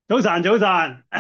早晨，早晨。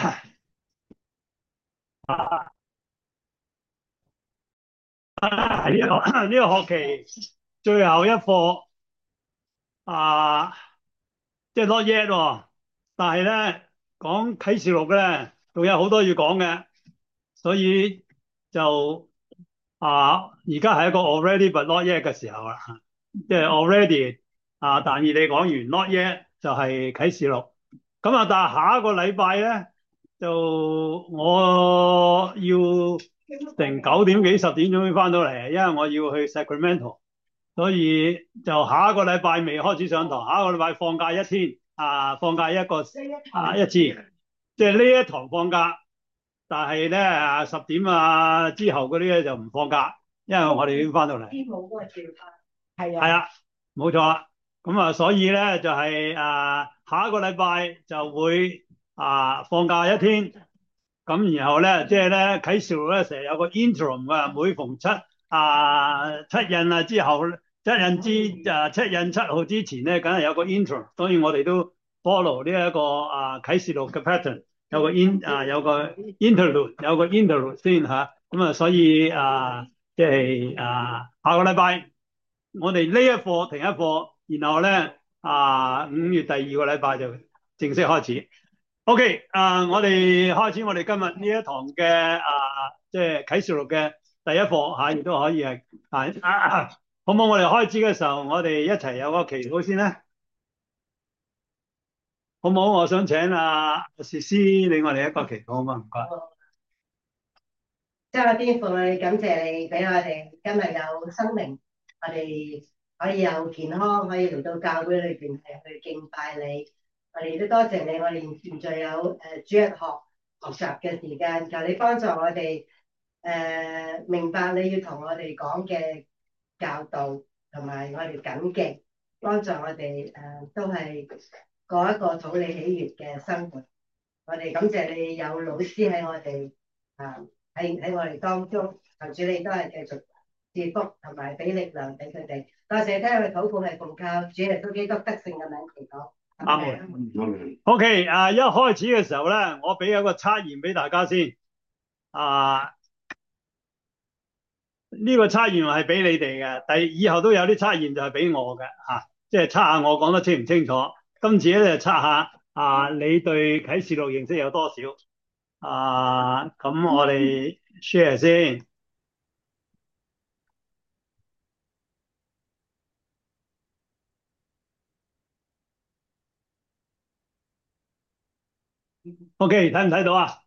呢個呢個學期最後一課啊，即係 not yet 喎。但係咧講啟示錄咧，仲有好多要講嘅，所以就而家係一個 already but not yet 嘅時候啦。即係 already 但以理講完 not yet 就係啟示錄。咁啊，但係下一個禮拜咧，就我要成9點幾10點鐘先翻到嚟，因為我要去 Sacramento，所以就下一個禮拜未開始上堂，下一個禮拜放假一天，放假一次，即係呢一堂放假，但係咧10點之後嗰啲咧就唔放假，因為我哋已經翻到嚟。冇嗰個調翻，係啊，冇錯啦。咁所以咧就係下一個禮拜就會放假一天。咁然後咧，即係咧啟示錄咧成日有個 interim 啊，每逢七印之後，七印7號之前咧，梗係有個 interim，所以我哋都 follow 呢一個啟示錄嘅 pattern，有個 interlude，有個 interlude 先嚇。咁所以即係下個禮拜我哋呢一課停一課，然後咧5月第二個禮拜就正式開始。OK，我哋開始我哋今日呢一堂嘅即係啟示錄嘅第一課嚇，亦都可以係好唔好？我哋開始嘅時候，我哋一齊有個祈禱先咧，好唔好？我想請薛師領我哋一個祈禱啊嘛，唔該。 即係天父，我哋感謝你俾我哋今日有生命，我哋可以有健康，可以嚟到教會裏邊係去敬拜你。我哋都多謝你，我哋現在有主日學習嘅時間，求你幫助我哋明白你要同我哋講嘅教導，同埋我哋謹記，幫助我哋都係過一個討你喜悅嘅生活。我哋感謝你有老師喺我哋啊。喺我哋當中，求主你都係繼續賜福同埋俾力量俾佢哋。多謝聽佢禱告係奉靠主耶穌基督得勝嘅名祈禱。 阿門。OK，一開始嘅時候咧，我俾一個測驗俾大家先。呢個測驗係俾你哋嘅，以後都有啲測驗就係俾我嘅即係測下我講得清唔清楚。今次咧就測下你對啟示錄認識有多少？咁我哋 share 先。OK，睇唔睇到啊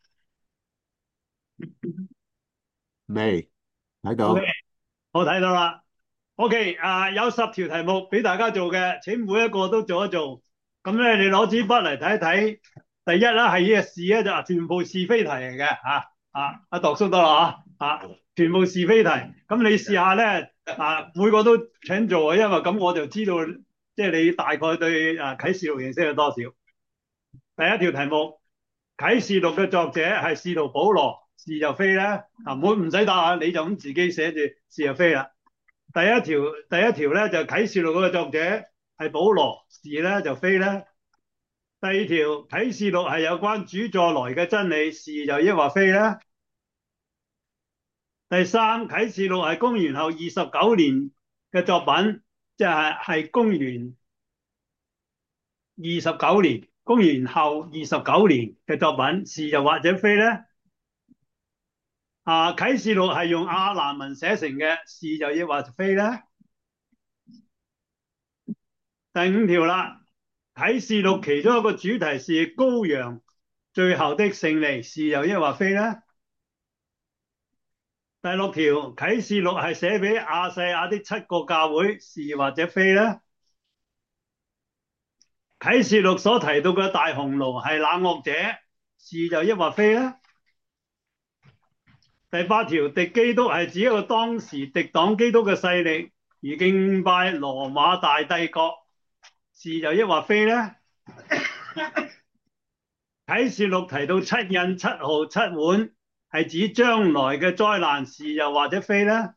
未睇 ？OK， 到。 我睇到啦。OK，有10條題目俾大家做嘅，請每一個都做一做。咁咧，你攞支筆嚟睇一睇。第一啦，係呢個是咧就全部是非題嚟嘅阿度叔得啦全部是非題。咁你試下咧每個都請做啊，因為咁我就知道即係你大概對啟示錄認識有多少。第一條題目，啟示錄嘅作者係使徒保羅，是就非咧唔使答你就咁自己寫住是就非啦。第一條咧就啟示錄嘅作者係保羅，是咧就非咧。第二條啟示錄係有關主再來嘅真理，是就抑或非咧。第三，啟示錄係公元後29年嘅作品，即係公元29年，公元後29年嘅作品，是就或者非咧。啟示錄係用亞蘭文寫成嘅，是就抑或非咧。第五條啦，啟示錄其中一個主題是羔羊最後的勝利，是就抑或非咧。第六條，啟示錄係寫俾亞細亞的7個教會，是或者非咧。啟示錄所提到嘅大紅爐係冷惡者，是就抑或非咧。第八條，敵基督係指一個當時敵擋基督嘅勢力，而敬拜羅馬大帝國，是就抑或非咧。啟示錄提到7印、7號、7碗，係指將來嘅災難，是又或者非咧。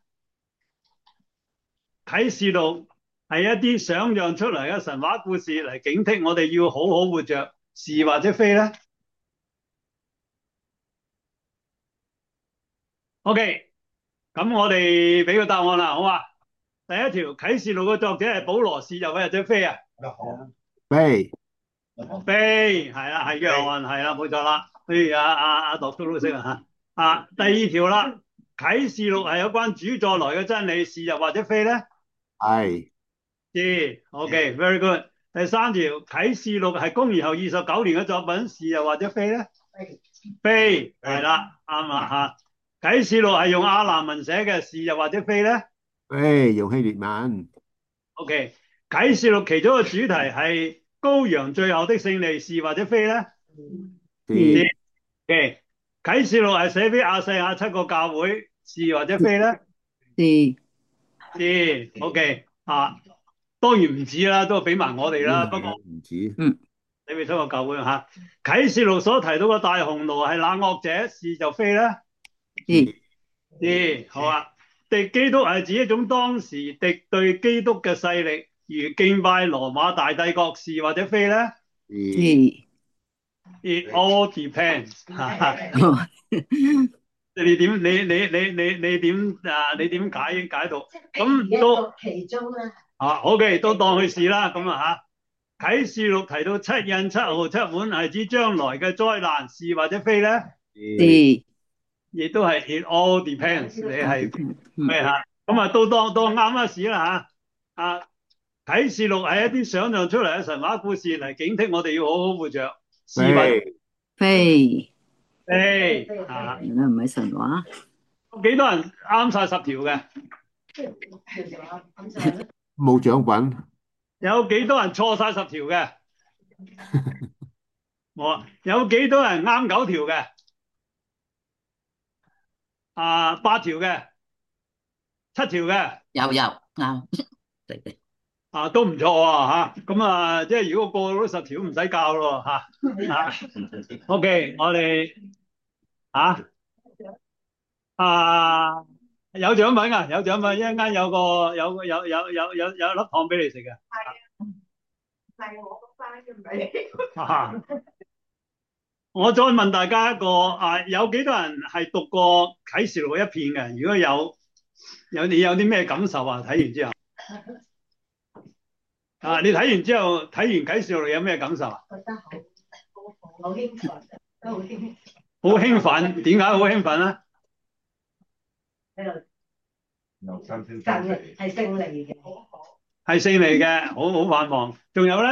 啟示錄係一啲想象出嚟嘅神話故事嚟警惕我哋要好好活着，是或者非咧。 OK，咁我哋俾個答案啦，好嘛？第一條啟示錄嘅作者係保羅，是又或者非啊？ 非非係啦，係約翰係啦，冇錯啦。譬如阿讀都識啊嚇。第二條啦，啟示錄係有關主再來嘅真理，是又或者非咧？ 係是，OK，very good。第三條啟示錄係公元後29年嘅作品，是又或者非咧？非係啦，啱啦嚇。啟示錄係用亞蘭文寫嘅，是又或者非咧非用希臘文。 ？OK，啟示錄其中一個主題係羔羊最後的勝利，是或者非咧？ 是嘅啟示錄係寫俾亞細亞7個教會，是或者非咧？ 是是，OK 當然唔止啦，都俾埋我哋啦。不過唔止。 你未出過教會嚇。啟示錄所提到嘅大紅驢係那惡者，是就非咧？ 是是，好啊。敵基督係指一種當時敵對基督嘅勢力，如敬拜羅馬大帝國，是或者非咧是 ？It all depends 你點解讀？咁都其中啦。 OK，都當佢是啦。咁啟示錄提到七印、七號、七碗係指將來嘅災難，是或者非咧？ 是亦都係 it all depends，你係咩嚇？咁都當啱一時啦嚇。啟示錄係一啲想像出嚟嘅神話故事嚟警惕我哋要好好活着，是或非非非原來唔係神話。 幾多人啱晒10條嘅？ 冇獎品。 有幾多人錯晒10條嘅？冇啊。有幾多人啱9條嘅？8條嘅，7條嘅， 有啱，對對。 都唔錯喎咁即係如果個個都10條唔使教咯OK，我哋有獎品㗎，有獎品，一陣間有粒糖俾你食嘅。 係我個班嘅，唔係你。我再問大家一個有幾多人係讀過啟示錄一遍嘅？如果你有啲咩感受啊？睇完之後你睇完之後睇完啟示錄有咩感受啊？ 覺得好興奮，都好興奮。 好興奮，點解好興奮咧？ 係勝利嘅， 係勝利嘅，好盼望。仲有咧，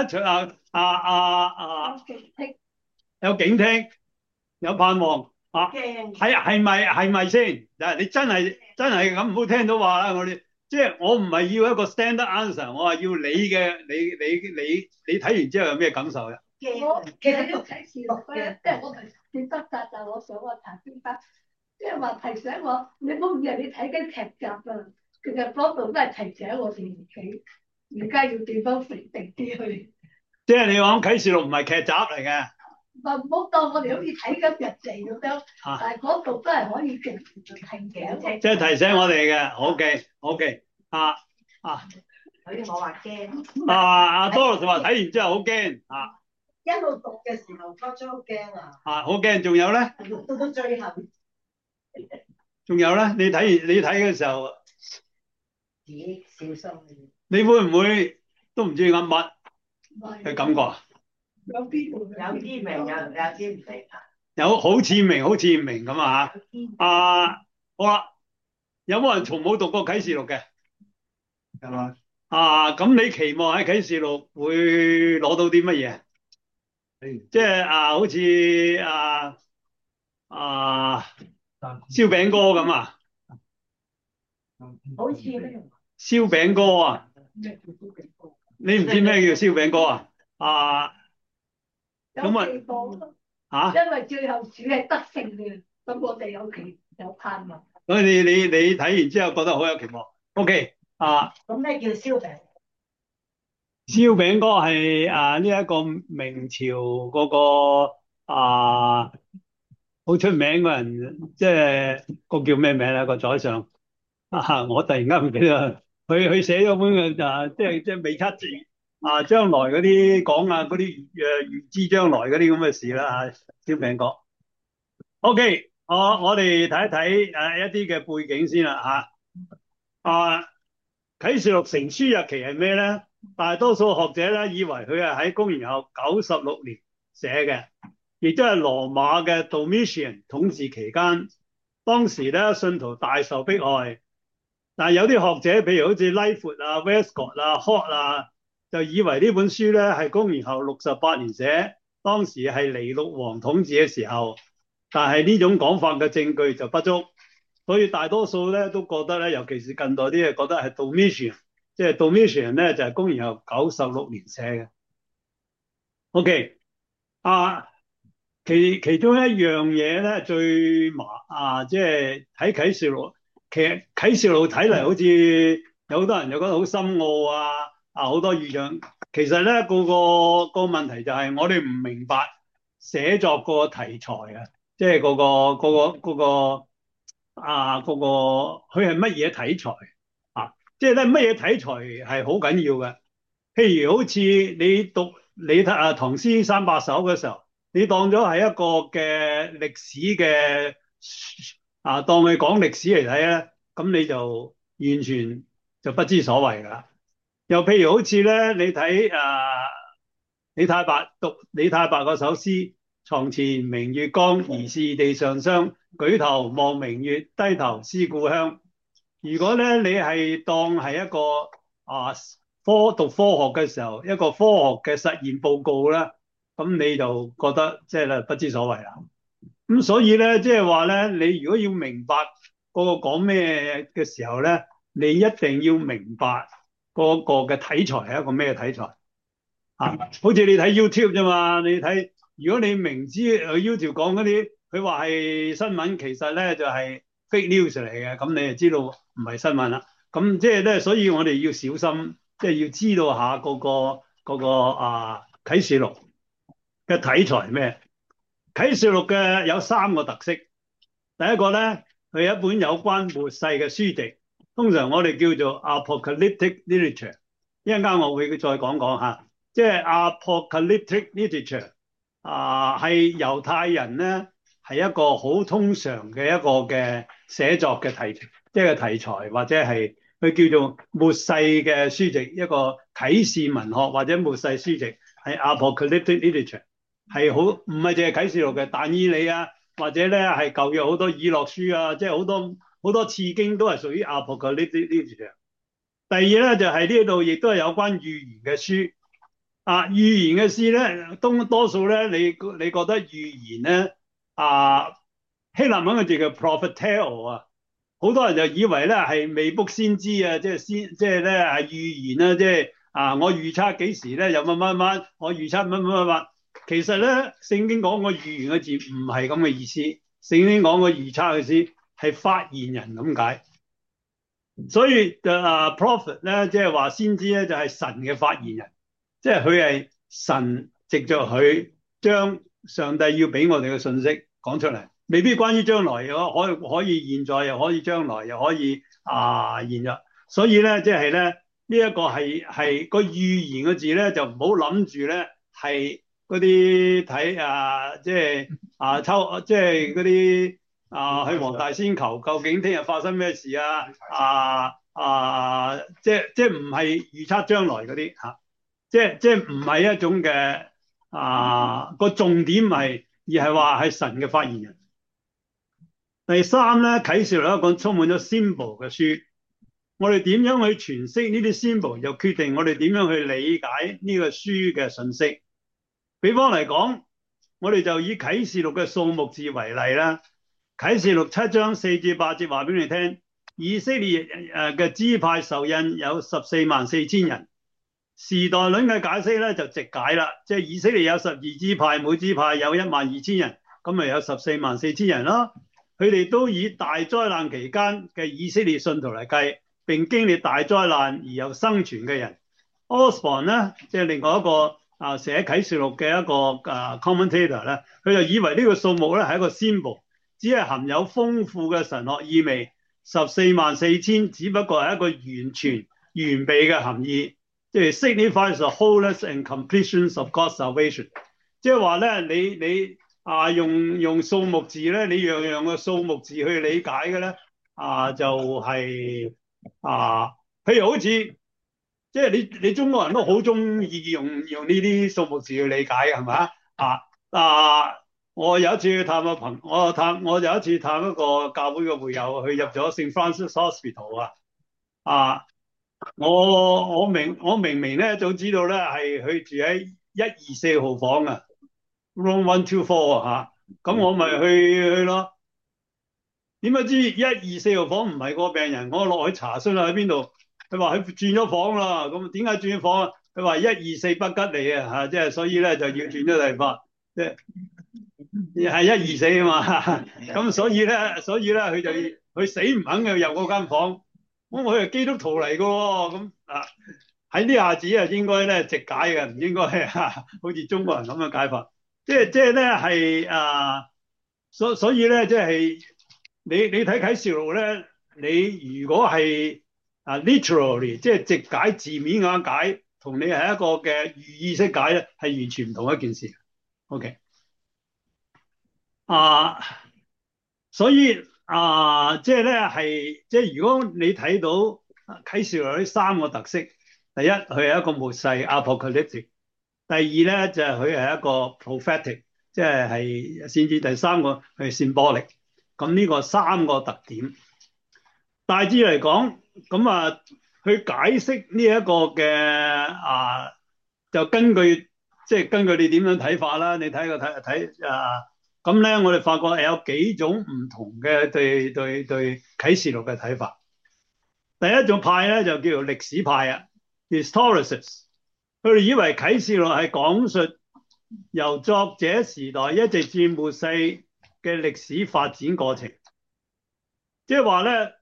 有警惕，有盼望係咪先？你真係咁唔好聽到話啦，我唔係要一個 standard answer，我話要你睇完之後有咩感受嘅？ 我其實都啟示錄咧，即係我係記得㗎，就我上個查經班，即係話提醒我，你唔好以為你睇緊劇集啊，其實嗰度都係提醒我哋自己，而家要地方定啲去。 即係你講啟示錄唔係劇集嚟嘅。 唔好當我哋好似睇緊日記咁樣，但係嗰度都係可以直提醒。 即係提醒我哋嘅，OK， 所以我話驚。 阿多羅就話睇完之後好驚一路讀嘅時候覺得好驚啊！ 好驚。仲有咧？ 到最後， 仲有咧？你睇嘅時候， 自己小心。 你會唔會都唔知噏乜嘅感覺啊？ 有啲明，有啲唔明。 有好似明，好似唔明咁好啦，有冇人從冇讀過啟示錄嘅？係嘛？咁你期望喺啟示錄會攞到啲乜嘢？即係好似燒餅歌咁好似咩？ 燒餅歌你唔知咩叫燒餅歌有期望因為最後主係得勝嘅，咁我哋有盼望。 所以你睇完之後覺得好有期望。OK 咁咩叫燒餅？ 燒餅歌係呢一個明朝嗰個好出名嘅人，即係個叫咩名咧？個宰相我突然間唔記得，佢寫咗本嘅即係未測將來嗰啲講嗰啲預知將來嗰啲咁嘅事啦燒餅歌。OK， 我哋睇一睇一啲嘅背景先啦啟示錄成書日期係咩咧？大多數學者咧以為佢係喺公元後96年寫嘅，亦都係羅馬嘅 Domitian 統治期間。當時咧信徒大受迫害，但係有啲學者，譬如好似拉闊啊、Westcott 啊、Hort 啊，就以為呢本書咧係公元後68年寫，當時係尼祿王統治嘅時候。但係呢種講法嘅證據就不足，所以大多數咧都覺得咧，尤其是近代啲嘅覺得係 Domitian， 即係 Domitian 咧就係公元後96年寫嘅。OK，其中一樣嘢咧即係睇啟示錄，其實啟示錄睇嚟好似有好多人就覺得好深奧好多預象。其實咧個問題就係我哋唔明白寫作個題材即係佢係乜嘢題材即係咧乜嘢題材係好緊要嘅。譬如好似你睇唐詩三百首嘅時候，你當咗係一個嘅歷史嘅當佢講歷史嚟睇咧，咁你就完全就不知所謂㗎。又譬如好似咧，你睇李太白嗰首詩，床前明月光，疑是地上霜。舉頭望明月，低頭思故鄉。如果咧你係當係一個讀科學嘅時候，一個科學嘅實驗報告咧，咁你就覺得即係咧不知所謂啦。咁所以咧，即係話咧，你如果要明白嗰個講咩嘅時候咧，你一定要明白嗰個嘅題材係一個咩題材好似你睇 YouTube 啫嘛，如果你明知YouTube 講嗰啲，佢話係新聞，其實咧就係 fake news 嚟嘅，咁你就知道唔係新聞啦。咁即係咧，所以我哋要小心，即係要知道下嗰個啟示錄嘅題材係咩？啟示錄嘅有3個特色。第一個咧，佢係一本有關末世嘅書籍，通常我哋叫做 apocalyptic literature。一陣間我會再講下，即係 apocalyptic literature 係猶太人咧係一個好通常嘅一個嘅寫作嘅即係題材，或者係佢叫做末世嘅書籍，一個啟示文學或者末世書籍係 apocalyptic literature。係好唔係淨係啟示錄嘅但以理或者咧係舊約好多以諾書即係好多次經都係屬於 apocalyptic literature。第二咧就係呢度亦都係有關預言嘅書預言嘅書咧多數咧你覺得預言咧希臘文嘅字叫 propheteo 好多人就以為咧係未卜先知即係咧係預言即係我預測幾時咧有乜乜乜，我預測乜乜乜乜。其實咧，聖經講個預言嘅字唔係咁嘅意思。聖經講個預測嘅字係發言人咁解。所以prophet 咧，即係話先知咧，就係神嘅發言人，即係佢係神藉着佢將上帝要俾我哋嘅信息講出嚟，未必關於將來，可以現在，又可以將來，又可以現在。所以咧，即係咧呢一個係個預言嘅字咧，就唔好諗住咧係。嗰啲睇即係即係嗰啲去黃大仙求究竟聽日發生咩事即係唔係預測將來嗰啲即係唔係一種嘅個重點而係話係神嘅發言人。第三咧，啟示錄一個充滿咗 symbol 嘅書，我哋點樣去詮釋呢啲 symbol，就決定我哋點樣去理解呢個書嘅信息。比方嚟講，我哋就以啟示錄嘅數目字為例啦。啟示錄7章4至8節話俾你聽，以色列嘅支派受印有144000人。時代論嘅解釋咧就直解啦，即係以色列有12支派，每支派有12000人，咁咪有144000人咯。佢哋都以大災難期間嘅以色列信徒嚟計，並經歷大災難而有生存嘅人。Osborne 咧，即係另外一個寫啟示錄嘅一個commentator 咧，佢就以為呢個數目咧係一個 symbol，只係含有豐富嘅神學意味。144000只不過係一個完全完備嘅含義，即係 signifies the wholeness and completion of God's salvation。即係話咧，你用數目字咧，你樣樣嘅數目字去理解嘅咧，就係、啊，譬如好似即係你中國人都好中意用呢啲數目字去理解嘅係咪啊？啊！我有一次去探個我有一次探一個教會嘅會友，去入咗聖 Francis Hospital 啊！啊！我明明咧早知道咧係佢住喺124號房啊，Room 124啊嚇，咁我咪去咯。點解知124號房唔係個病人？我落去查詢啦，喺邊度？佢話佢轉咗房啦。咁點解轉咗房啊？佢話124不吉利啊嚇，即係所以咧就要轉咗地方，即係係124啊嘛。咁所以咧佢死唔肯去入嗰間房。咁佢係基督徒嚟嘅喎，咁喺呢下子啊應該咧直解嘅，唔應該好似中國人咁嘅解法。即係咧係所以咧即係你睇啟示錄咧，你如果係literally 即係直解字面咁解，同你係一個嘅寓意式解咧，係完全唔同一件事。OK 所以即係咧係即係如果你睇到啟示錄呢三個特色，第一佢係一個末世 apocalyptic，第二咧就係佢係一個 prophetic，即係先至，第三個係 symbolic。咁呢個三個特點，大致嚟講，咁去解釋呢一個嘅就根據你點樣睇法啦。你睇個睇咁咧，我哋發覺有幾種唔同嘅對啟示錄嘅睇法。第一種派咧就叫做歷史派啊 ，historicists， 佢哋以為啟示錄係講述由作者時代一直至末世嘅歷史發展過程，即係話咧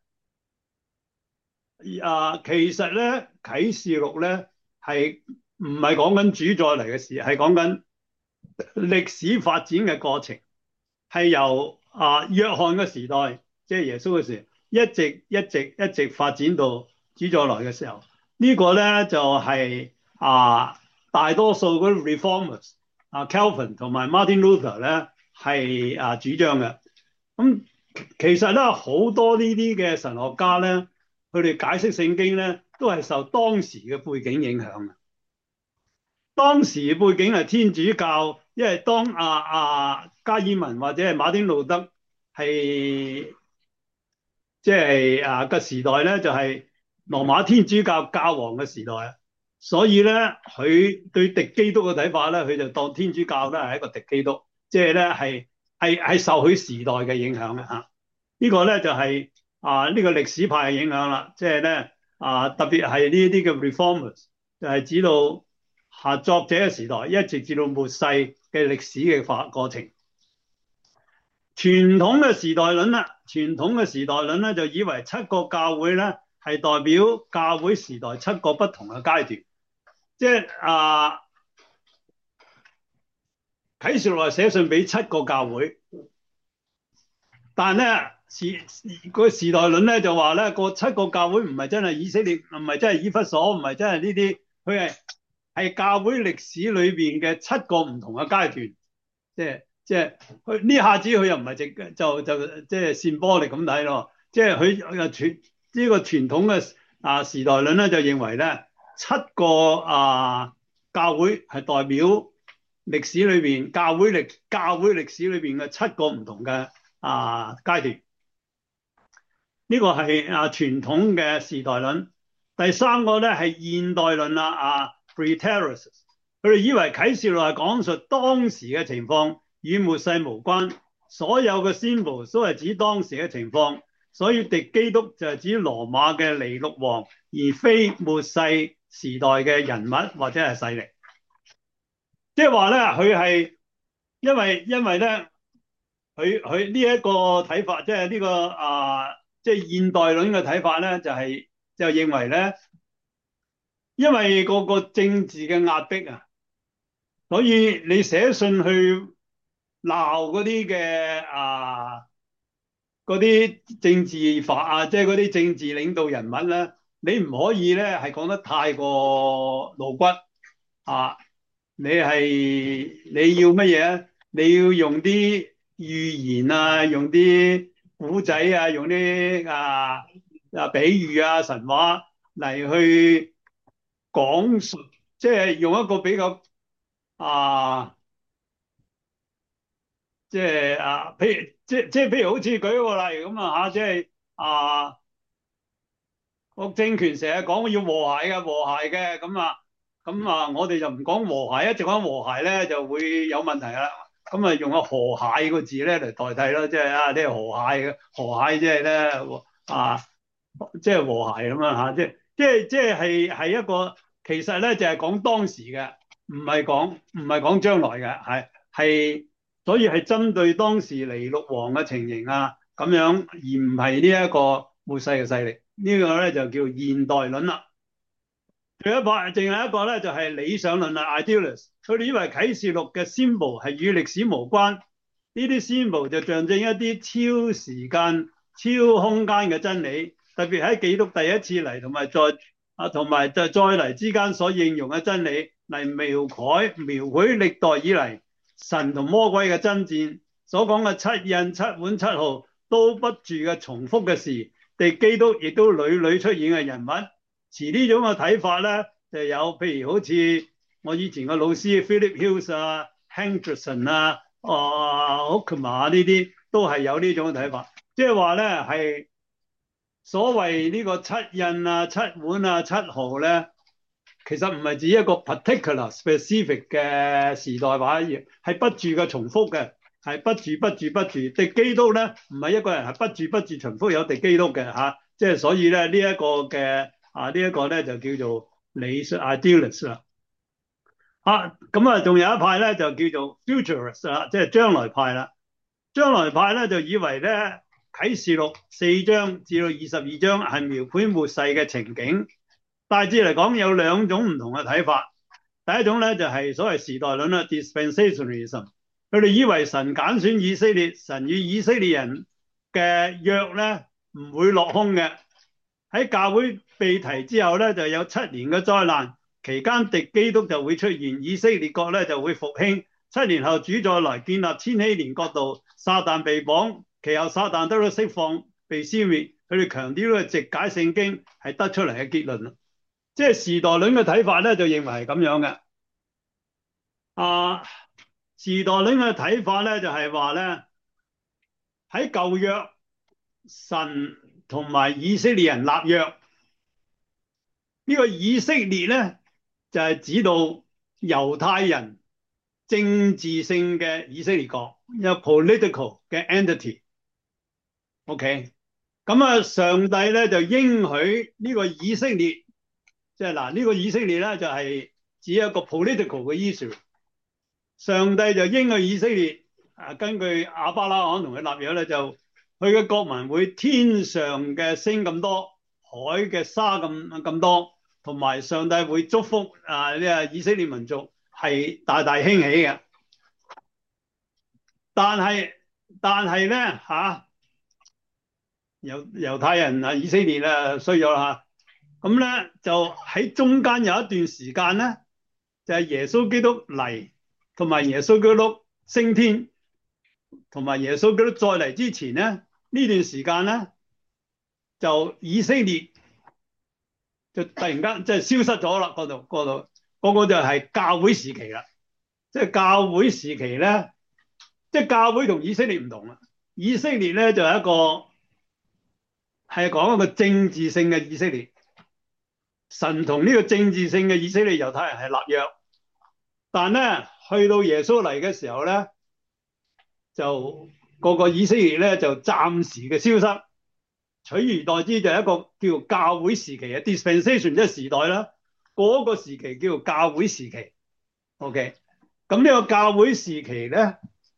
其實咧啟示錄咧係唔係講緊主再嚟嘅事，係講緊歷史發展嘅過程。係由約翰嘅時代，即係耶穌嘅時代，一直發展到主再來嘅時候，呢個咧就係大多數嗰啲 reformers Calvin 同埋 Martin Luther 咧係主張嘅。咁其實咧好多呢啲嘅神學家咧，佢哋解釋聖經咧都係受當時嘅背景影響嘅。當時嘅背景係天主教，因為當加爾文或者係馬丁路德係即係嘅時代咧，就係羅馬天主教教皇嘅時代，所以咧佢對敵基督嘅睇法咧，佢就當天主教咧係一個敵基督，即係咧係受佢時代嘅影響嘅嚇。呢個咧就係呢個歷史派嘅影響啦，即係咧特別係呢啲嘅 reformers 就係指到作者嘅時代一直至到末世嘅歷史嘅過程。傳統嘅時代論咧就以為七個教會咧係代表教會時代七個不同嘅階段，即係啟示錄係寫信俾七個教會，但係咧個時代論咧就話咧個七個教會唔係真係以色列，唔係真係以弗所，唔係真係呢啲，佢係教會歷史裏邊嘅七個唔同嘅階段，即係佢呢下子佢又唔係直就即係symbolic咁睇咯，即係佢呢個傳統嘅時代論咧就認為咧七個教會係代表歷史裏邊教會歷史裏邊嘅七個唔同嘅階段。呢個係傳統嘅時代論。第三個咧係現代論啦，preterists， 佢哋以為啟示錄係講述當時嘅情況，與末世無關，所有嘅 symbol 都係指當時嘅情況，所以敵基督就係指羅馬嘅尼祿王，而非末世時代嘅人物或者係勢力。即係話咧，佢係因為咧，佢呢一個睇法，即係呢個即係現代論嘅睇法咧，就認為咧，因為個政治嘅壓迫所以你寫信去鬧嗰啲嘅嗰啲政治法即係嗰啲政治領導人物咧，你唔可以咧係講得太過露骨你要乜嘢你要用啲寓言啊，用啲古仔啊，用啲比喻啊、神話嚟去講述，即係用一個比較啊，即係譬如譬如好似舉一個例咁即係個政權成日講要和諧嘅，和諧嘅我哋就唔講和諧，一直講和諧咧就會有問題啦。咁啊用個和諧個字咧嚟代替咯，即係呢個和諧嘅和諧，即係咧即係和諧咁樣係一個其實咧就係講當時嘅，唔係講將來嘅，所以係針對當時尼祿王嘅情形咁樣，而唔係呢一個末世嘅勢力。呢個咧就叫現代論啦。仲有一派，淨係一個咧就係理想論啦 ，idealist。佢哋以為啟示錄嘅 symbol 係與歷史無關，呢啲 symbol 就象徵一啲超時間、超空間嘅真理，特別喺基督第一次嚟同埋再嚟之間所應用嘅真理，嚟描繪歷代以嚟神同魔鬼嘅爭戰，所講嘅七印、七碗、七號都不住嘅重複嘅事，敵基督亦都屢屢出現嘅人物。持呢種嘅睇法咧，就有譬如好似我以前嘅老師 Philip Hughes Henderson Ockma 呢啲，都係有呢種嘅睇法。即係話咧，係所謂呢個七印七碗七號咧，其實唔係指一個 particular specific 嘅時代話嘢，係不住嘅重複嘅，係不住。敵基督咧唔係一個人，係不住重複有敵基督嘅即係所以咧呢一個嘅。呢一個咧就叫做理想 idealist 啦。咁仲有一派咧就叫做 futurist 啦，即係將來派啦。將來派咧就以為咧啟示錄4章至到22章係描繪末世嘅情景。大致嚟講有兩種唔同嘅睇法。第一種咧就係所謂時代論啦 ，dispensationalism。佢哋以為神揀選以色列，神與以色列人嘅約咧唔會落空嘅。喺教會被提之後咧，就有7年嘅災難，期間敵基督就會出現，以色列國咧就會復興。7年後主再來建立千禧年國度，撒旦被綁，其後撒旦得到釋放，被消滅。佢哋強調咧直解聖經係得出嚟嘅結論。即係時代論嘅睇法咧，就認為係咁樣嘅。時代論嘅睇法咧，就係話咧喺舊約神同埋以色列人立約，呢個以色列咧就係指到猶太人政治性嘅以色列國，有 political 嘅 entity。OK， 咁上帝咧就應許呢個以色列，即係呢個以色列咧就係指一個 political 嘅 issue。上帝就應許以色列根據亞伯拉罕同佢立約咧，就佢嘅國民會天上嘅星咁多，海嘅沙咁多，同埋上帝會祝福呢個以色列民族係大大興起嘅。但係咧猶太人以色列衰咗啦咁咧就喺中間有一段時間咧，就係耶穌基督嚟，同埋耶穌基督升天，同埋耶穌基督再嚟之前咧，呢段時間咧就以色列就突然間即係消失咗啦，嗰個就係教會時期啦。即係教會時期咧，即係教會同以色列唔同啦。以色列咧就係講一個政治性嘅以色列，神同呢個政治性嘅以色列猶太人係立約，但咧去到耶穌嚟嘅時候咧，就個以色列咧就暫時嘅消失，取而代之就係一個叫做教會時期嘅 dispensation， 即係時代啦。嗰個時期叫做教會時期。OK， 咁呢個教會時期咧，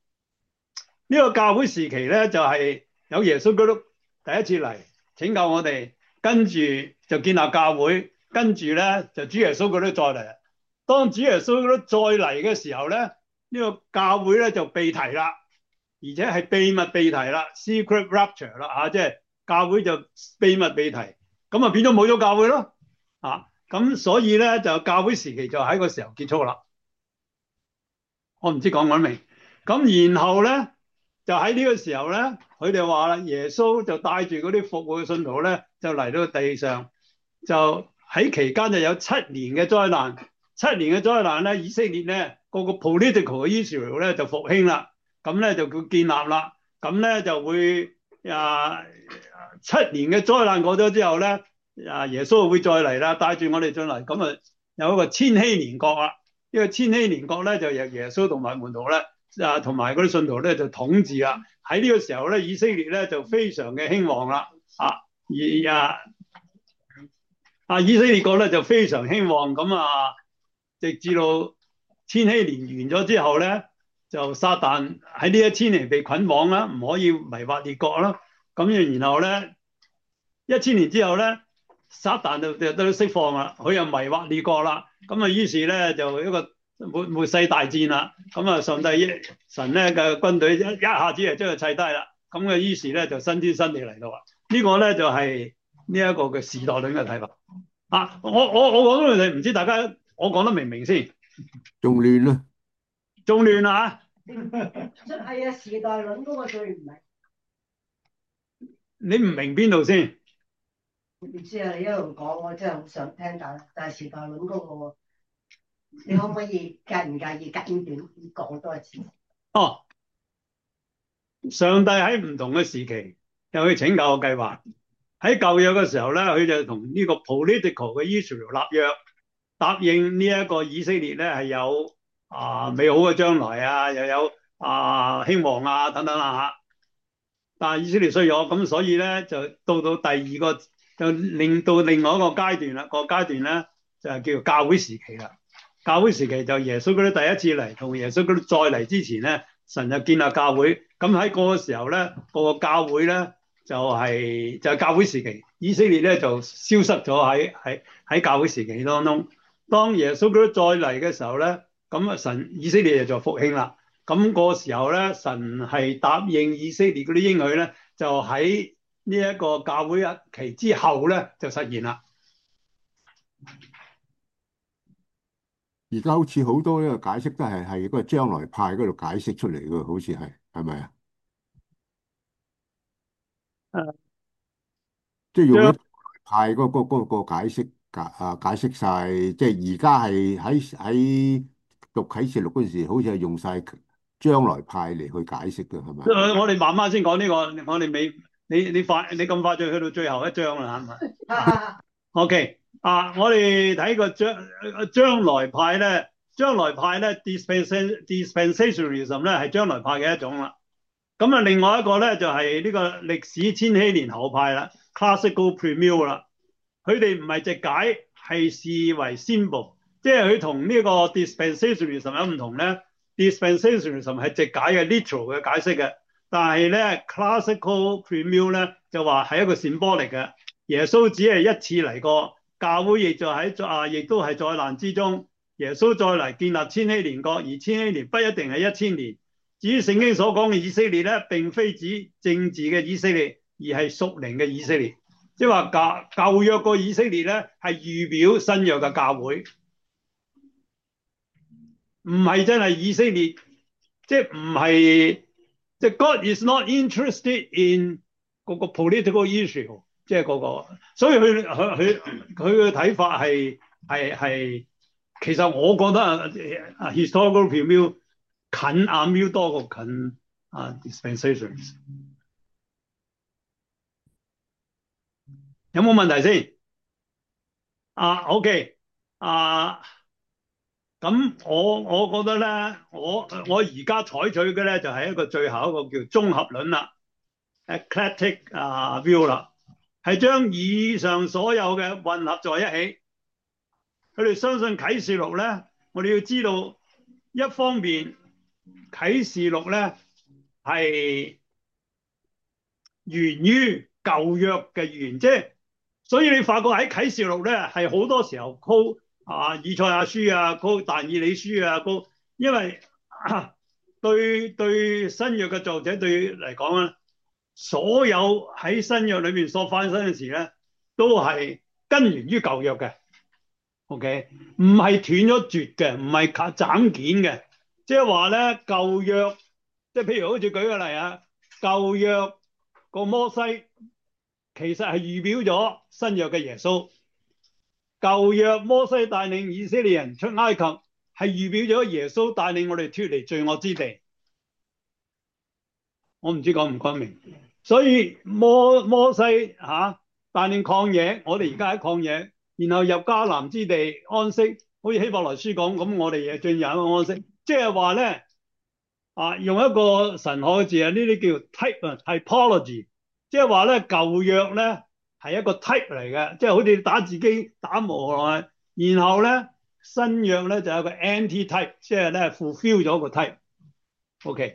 就係有耶穌基督第一次嚟拯救我哋，跟住就建立教會，跟住咧就主耶穌基督再嚟。當主耶穌基督再嚟嘅時候咧，呢個教會咧就被提啦，而且係秘密被提啦 ，secret rapture 啦即係教會就秘密被提，咁變咗冇咗教會咯咁所以咧就教會時期就喺個時候結束啦。我唔知講唔講明， 咁然後咧就喺呢個時候咧，佢哋話啦，耶穌就帶住嗰啲復活嘅信徒咧，就嚟到地上，就喺期間就有7年嘅災難。7年嘅災難咧，以色列咧個 political 嘅 Israel 咧就復興啦，咁咧就叫建立啦，咁咧就會7年嘅災難過咗之後咧，耶穌會再嚟啦，帶住我哋進嚟，咁啊有一個千禧年國啦。呢個千禧年國咧就由耶穌同埋門徒咧同埋嗰啲信徒咧就統治啦。喺呢個時候咧，以色列咧就非常嘅興旺啦。以色列國咧就非常興旺，咁直至到千禧年完咗之後咧，就撒旦喺呢1000年被捆綁啦，唔可以迷惑列國啦。咁然後咧1000年之後咧，撒旦就得到釋放啦，佢又迷惑列國啦。咁於是咧就一個末世大戰啦。咁神咧嘅軍隊一下子就將佢砌低啦。咁於是咧就新天新地嚟到啦。呢個咧就係呢一個嘅時代論嘅睇法。我講咗你哋，唔知大家我講得明唔明先？ 仲亂啦， 仲亂啊！ 係啊，時代論嗰個最唔明。 你唔明邊度先？ 唔知啊，你一路講，我真係好想聽，但係時代論嗰個，你可唔可以介唔介意簡短講多一次？ 哦，上帝喺唔同嘅時期有佢拯救嘅計劃。喺舊約嘅時候咧，佢就同呢個 political 嘅 Israel 立約，答應呢一個以色列咧係有美好嘅將來啊，又有興旺啊等等啦嚇。但係以色列衰咗，咁所以咧就到第二個就令到另外一個階段啦。個階段咧就係叫做教會時期啦。教會時期就耶穌嗰啲第一次嚟，同耶穌嗰啲再嚟之前咧，神就建立教會。咁喺嗰個時候咧，個教會咧就係教會時期。以色列咧就消失咗喺教會時期當中。當耶穌嗰啲再嚟嘅時候咧，咁以色列就復興啦。咁個時候咧，神係答應以色列嗰啲應許咧，就喺呢一個教會日期之後咧就實現啦。 而家好似好多呢個解釋都係嗰個將來派嗰度解釋出嚟嘅，好似係咪啊？即係用咗派嗰個解釋解釋晒，即係而家係喺讀啟示錄嗰陣時，好似係用晒將來派嚟去解釋嘅，係咪？ 我哋慢慢先講呢個，我哋未你咁快就去到最後一章啦，係咪？OK 我哋睇個將來派咧，將來派咧 dispensationalism 咧係將來派嘅一種啦。咁另外一個咧就係呢個歷史千禧年後派啦 ，classical premill 啦。佢哋唔係直解，係視為 symbol， 即係佢同呢個 dispensationalism 有唔同咧。dispensationalism 係直解嘅 literal 嘅解釋嘅，但係咧 classical premill 咧就話係一個 symbolic 嘅。耶穌只係一次嚟過，教會亦都係在難之中。耶穌再嚟建立千禧年國，而千禧年不一定係1000年。至於聖經所講嘅以色列咧，並非指政治嘅以色列，而係屬靈嘅以色列。即係話舊約個以色列咧，係預表新約嘅教會，唔係真係以色列，即係唔係，即係 God is not interested in 嗰個 political issue， 即係嗰個，所以佢嘅睇法係，其實我覺得historical premill 近premill多過近dispensations。有冇問題先？OK 咁我覺得咧，我而家採取嘅咧就係一個最後一個叫綜合論啦 ，eclectic view 啦，係將以上所有嘅混合在一起。佢哋相信啟示錄咧，我哋要知道一方面啟示錄咧係源於舊約嘅語言，即係所以你發覺喺啟示錄咧係好多時候以賽亞書但以理書因為對新約嘅作者對嚟講咧，所有喺新約裏面所發生嘅事咧，都係根源於舊約嘅。OK， 唔係斷咗絕嘅，唔係斬件嘅，即係話咧舊約即係譬如好似舉個例啊，舊約個摩西其實係預表咗新約嘅耶穌。舊約摩西帶領以色列人出埃及，係預表咗耶穌帶領我哋脫離罪惡之地。我唔知講唔講明。所以摩西帶領曠野，我哋而家喺曠野，然後入迦南之地安息，好似希伯來書講，咁我哋亦進入一個安息。即係話咧用一個神學嘅字啊，呢啲叫 typology，即係話咧舊約咧係一個 type 嚟嘅，即係好似打字機打磨落去，然後咧新約咧就有個 anti-type，即係咧 fulfill 咗個 type。OK，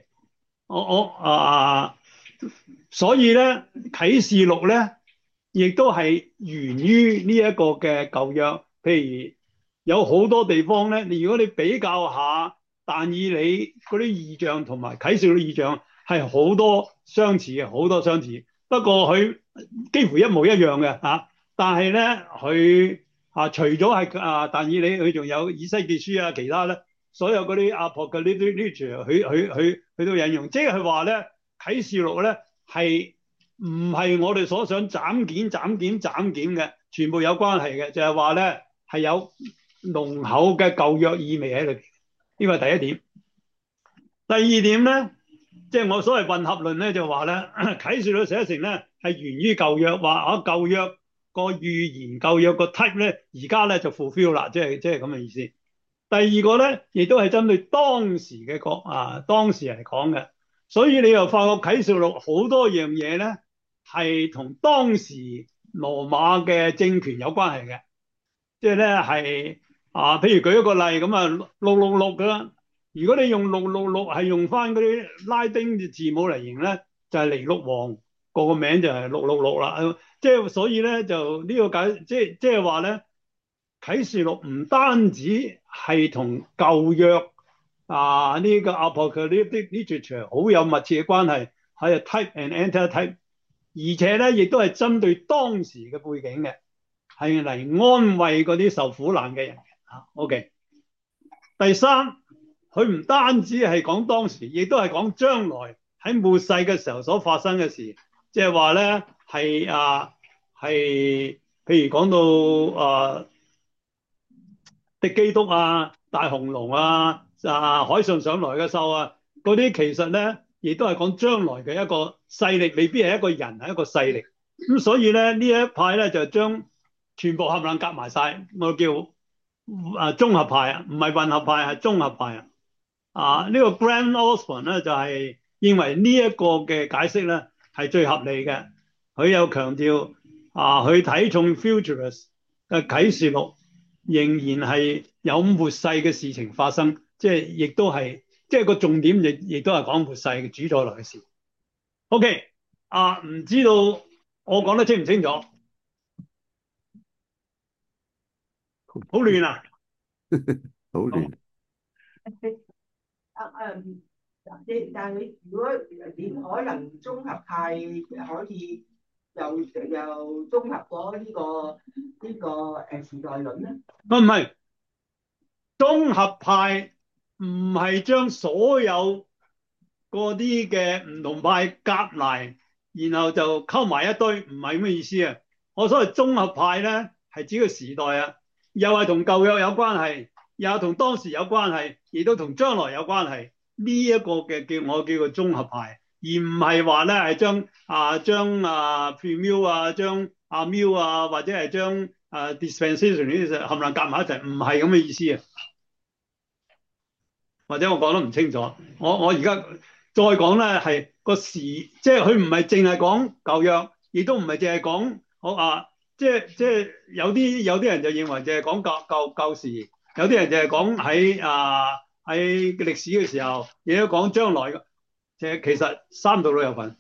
所以咧啟示錄咧亦都係源於呢一個嘅舊約，譬如有好多地方咧，如果你比較下但以理嗰啲異象同埋啟示錄異象係好多相似嘅，好多相似。不過佢幾乎一模一樣嘅但係咧佢除咗係但以理，佢仲有以西結書啊，其他咧所有嗰啲阿婆嘅呢啲 literature，佢都引用，即係佢話咧啟示錄咧係唔係我哋所想斬件嘅，全部有關係嘅，就係話咧係有濃厚嘅舊約意味喺裏邊。呢個係第一點。第二點咧，即係我所謂混合論咧，就話咧啟示錄寫成咧係源於舊約，話舊約個預言、舊約個 type 咧，而家咧就 fulfill 啦，即係咁嘅意思。第二個咧，亦都係針對當時嘅當時嚟講嘅，所以你又發覺啟示錄好多樣嘢咧係同當時羅馬嘅政權有關係嘅，即係咧係譬如舉一個例咁啊，666㗎。如果你用666係用翻嗰啲拉丁嘅字母嚟形咧，就係尼祿王個名就係666啦。即係所以咧就呢個解即係話咧啟示錄唔單止係同舊約呢個 Apocalyptic literature 好有密切嘅關係，係 type and anti-type，而且咧亦都係針對當時嘅背景嘅，係嚟安慰嗰啲受苦難嘅人。OK， 第三。佢唔單止係講當時，亦都係講將來喺末世嘅時候所發生嘅事，即係話咧係譬如講到敵基督大紅龍海上來嘅獸嗰啲，其實咧亦都係講將來嘅一個勢力，未必係一個人，係一個勢力。咁所以咧呢一派咧就將全部冚唪唥夾埋晒，我叫綜合派唔係混合派，係綜合派呢個 Grant Osborne 咧就係認為呢一個嘅解釋咧係最合理嘅。佢又強調佢睇重 Futurist 嘅啟示錄仍然係有末世嘅事情發生，即係亦都係即係個重點亦都係講末世嘅主宰來嘅事。OK，唔知道我講得清唔清楚？好亂啊！ 好亂。 但係你如果點可能綜合派可以又綜合咗呢個時代論咧？ 唔係綜合派，唔係將所有嗰啲嘅唔同派夾埋，然後就溝埋一堆，唔係咁嘅意思啊！我所謂綜合派咧，係指個時代又係同舊約有關係，又係同當時有關係，亦都同將來有關係。呢一個嘅我叫做綜合派，而唔係話咧係將premill 將mill 或者係將dispensation 呢啲冚唪唥夾埋一齊，唔係咁嘅意思啊！或者我講得唔清楚，我而家再講咧係個時，即係佢唔係淨係講舊約，亦都唔係淨係講即係有啲人就認為淨係講舊時，有啲人就係講喺歷史嘅時候，亦都講將來嘅，即係其實三度都有份。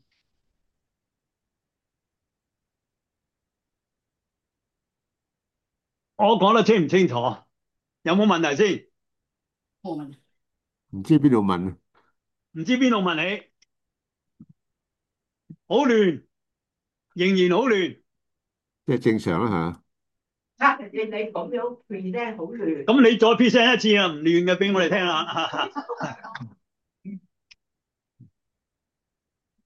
我講得清唔清楚？有冇問題先？ 冇問題。 唔知邊度問啊？ 唔知邊度問你？好亂，仍然好亂。 即係正常啦你咁樣 present 好亂。 咁你再 present 一次唔亂嘅俾我哋聽下。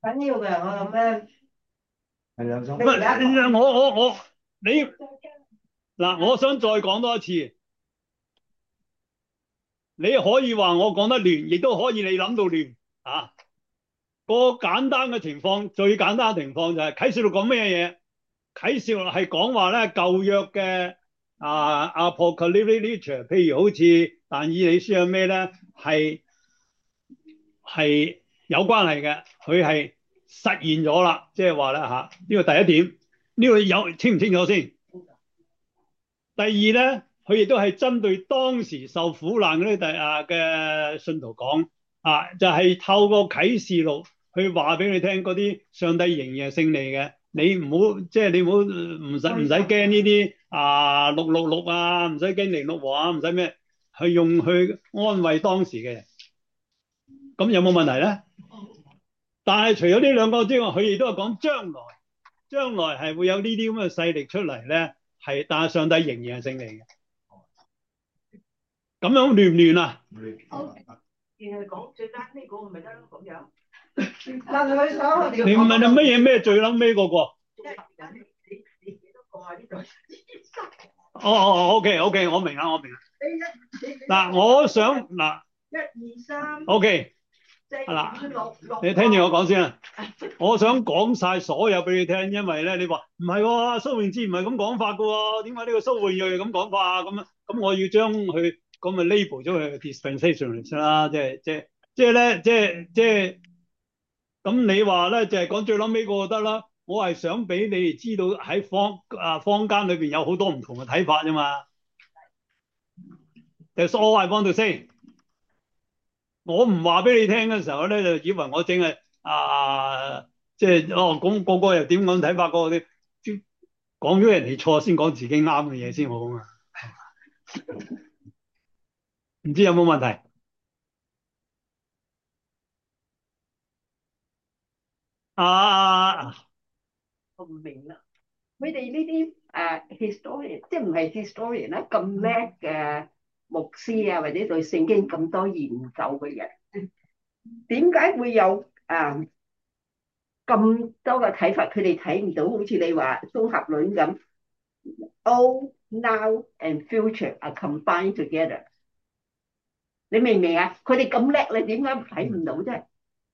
緊要嘅，我諗咧， 係兩種。 唔係我你嗱，我想再講多一次，你可以話我講得亂，亦都可以你諗到亂啊。個簡單嘅情況，最簡單嘅情況就係啟示錄講咩嘢？啟示錄係講話咧舊約嘅apocalyptic literature，譬如好似但以理書有咩咧，係有關係嘅，佢係實現咗啦，即係話咧嚇，呢個第一點，呢個有清唔清楚先？第二咧，佢亦都係針對當時受苦難嗰啲嘅信徒講就係透過啟示錄去話俾你聽，嗰啲上帝仍然係勝利嘅。你唔好即係你唔好唔使驚呢啲666啊，唔使驚尼祿王啊，唔使咩，去用去安慰當時嘅人。咁有冇問題咧？但係除咗呢兩個之外，佢亦都係講將來係會有呢啲咁嘅勢力出嚟咧，但係上帝仍然係勝利嘅。咁樣亂唔亂啊？ 原來講最啱呢個咪得咯，咁樣。 問佢想我哋你問你乜嘢咩最撚尾嗰個？ 即係而家你幾多個啊？呢度 OK，我明啦。嗱，我想嗱 1、2、3 ，OK， 4、 嗱 5、6， 你聽住我講先啊。我想講晒所有俾你聽，因為咧你話唔係喎，蘇永之唔係咁講法噶喎，點解呢個蘇永又咁講法啊？咁我要將佢咁咪 label 咗佢 dispensationalist 啦，即係咁你話咧就係講最撚尾個就得啦。我係想俾你哋知道喺坊間裏邊有好多唔同嘅睇法啫嘛。That's all I want to say。我唔話俾你聽嘅時候咧，就以為我淨係即係咁個個又點咁睇法，個啲講咗人哋錯先講自己啱嘅嘢先好啊嘛。唔知有冇問題？ 我唔明啦，佢哋呢啲historian，即係唔係 historian 啦，咁叻嘅牧師啊，或者對聖經咁多研究嘅人，點解會有咁多嘅睇法？佢哋睇唔到，好似你話綜合論咁，old now and future are combined together。你明唔明啊？佢哋咁叻，你點解睇唔到啫？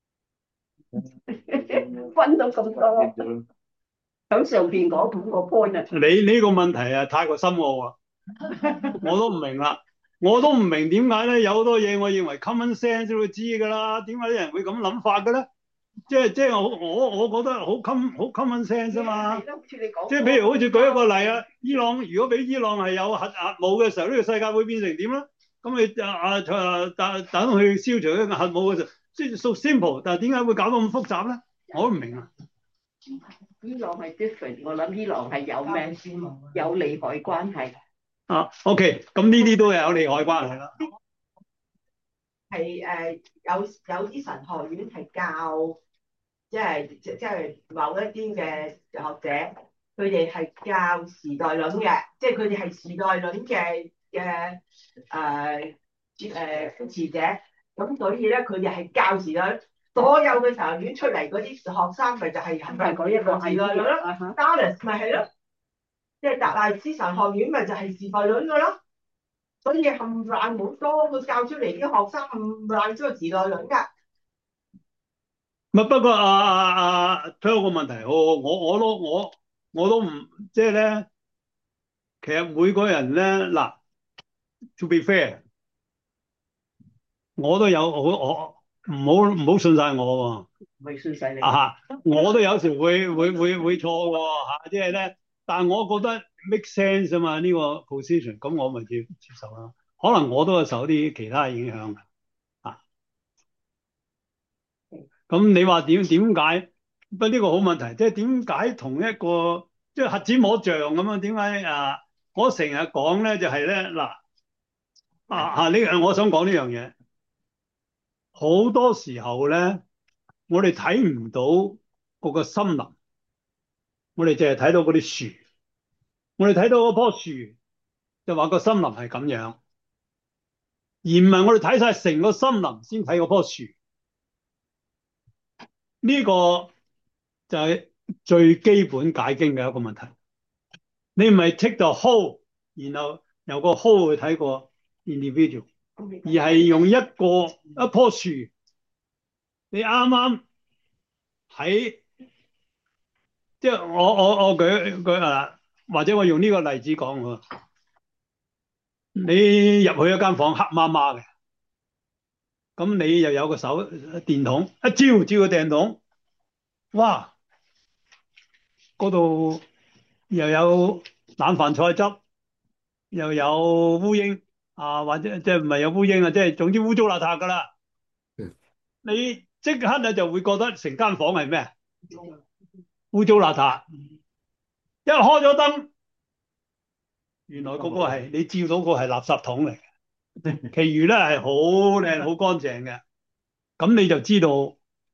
分到咁多。喺上邊嗰5個 point 啊！ 你呢個問題太過深奧啊，我都唔明啦。我都唔明點解咧，有好多嘢我認為 common sense 都會知㗎啦，點解啲人會咁諗法嘅咧？即係我覺得好 common sense 啊嘛。即係譬如好似舉一個例啊，伊朗如果俾伊朗係有核武嘅時候，呢個世界會變成點咧？咁你等佢消除一個核武嘅時候，即係 so simple，但係點解會搞到咁複雜咧？我都唔明啊。 伊朗係 different，我諗伊朗係有咩有利害關係。 OK， 咁呢啲都係有利害關係啦。 係有啲神學院係教，即係某一啲嘅學者，佢哋係教時代論嘅，即係佢哋係時代論嘅支持者。咁所以咧，佢哋係教時代論。所有嘅神學院出嚟嗰啲學生咪就係嗰一個時代論咯。Dallas 咪係咯，即係達賴斯神學院咪就係時代論噶咯。所以冚唪唥好多佢教出嚟啲學生冚唪唥都係時代論㗎。 不過最後個問題，我都唔即係咧，其實每個人咧嗱 ，to be fair，我都有我唔好信晒我喎。 唔係信晒你。 我都有時會錯喎，即係咧，但係我覺得 make sense 啊嘛，呢個 position，咁我咪接受啦。可能我都有受啲其他影響嘅。咁你話點解？不呢個好問題，即係點解同一個即係核子摸象咁樣？點解我成日講咧就係咧嗱呢樣我想講呢樣嘢，好多時候咧我哋睇唔到嗰個森林，我哋淨係睇到嗰啲樹，我哋睇到嗰棵樹就話個森林係咁樣，而唔係我哋睇晒成個森林先睇嗰棵樹。 呢個就係最基本解經嘅一個問題。你唔係 take the whole，然後由個 whole 去睇個 individual，而係用一棵樹，你啱啱喺即係我舉或者我用呢個例子講喎，你入去一間房黑麻麻嘅，咁你又有個電筒，一照個電筒，哇！嗰度又有冷飯菜汁，又有烏蠅或者即係唔係有烏蠅啊，即係總之污糟邋遢噶啦。你即刻咧就會覺得成間房係咩？污糟邋遢。一開咗燈，原來嗰個係你照到個係垃圾桶嚟嘅，其餘咧係好靚好乾淨嘅。咁你就知道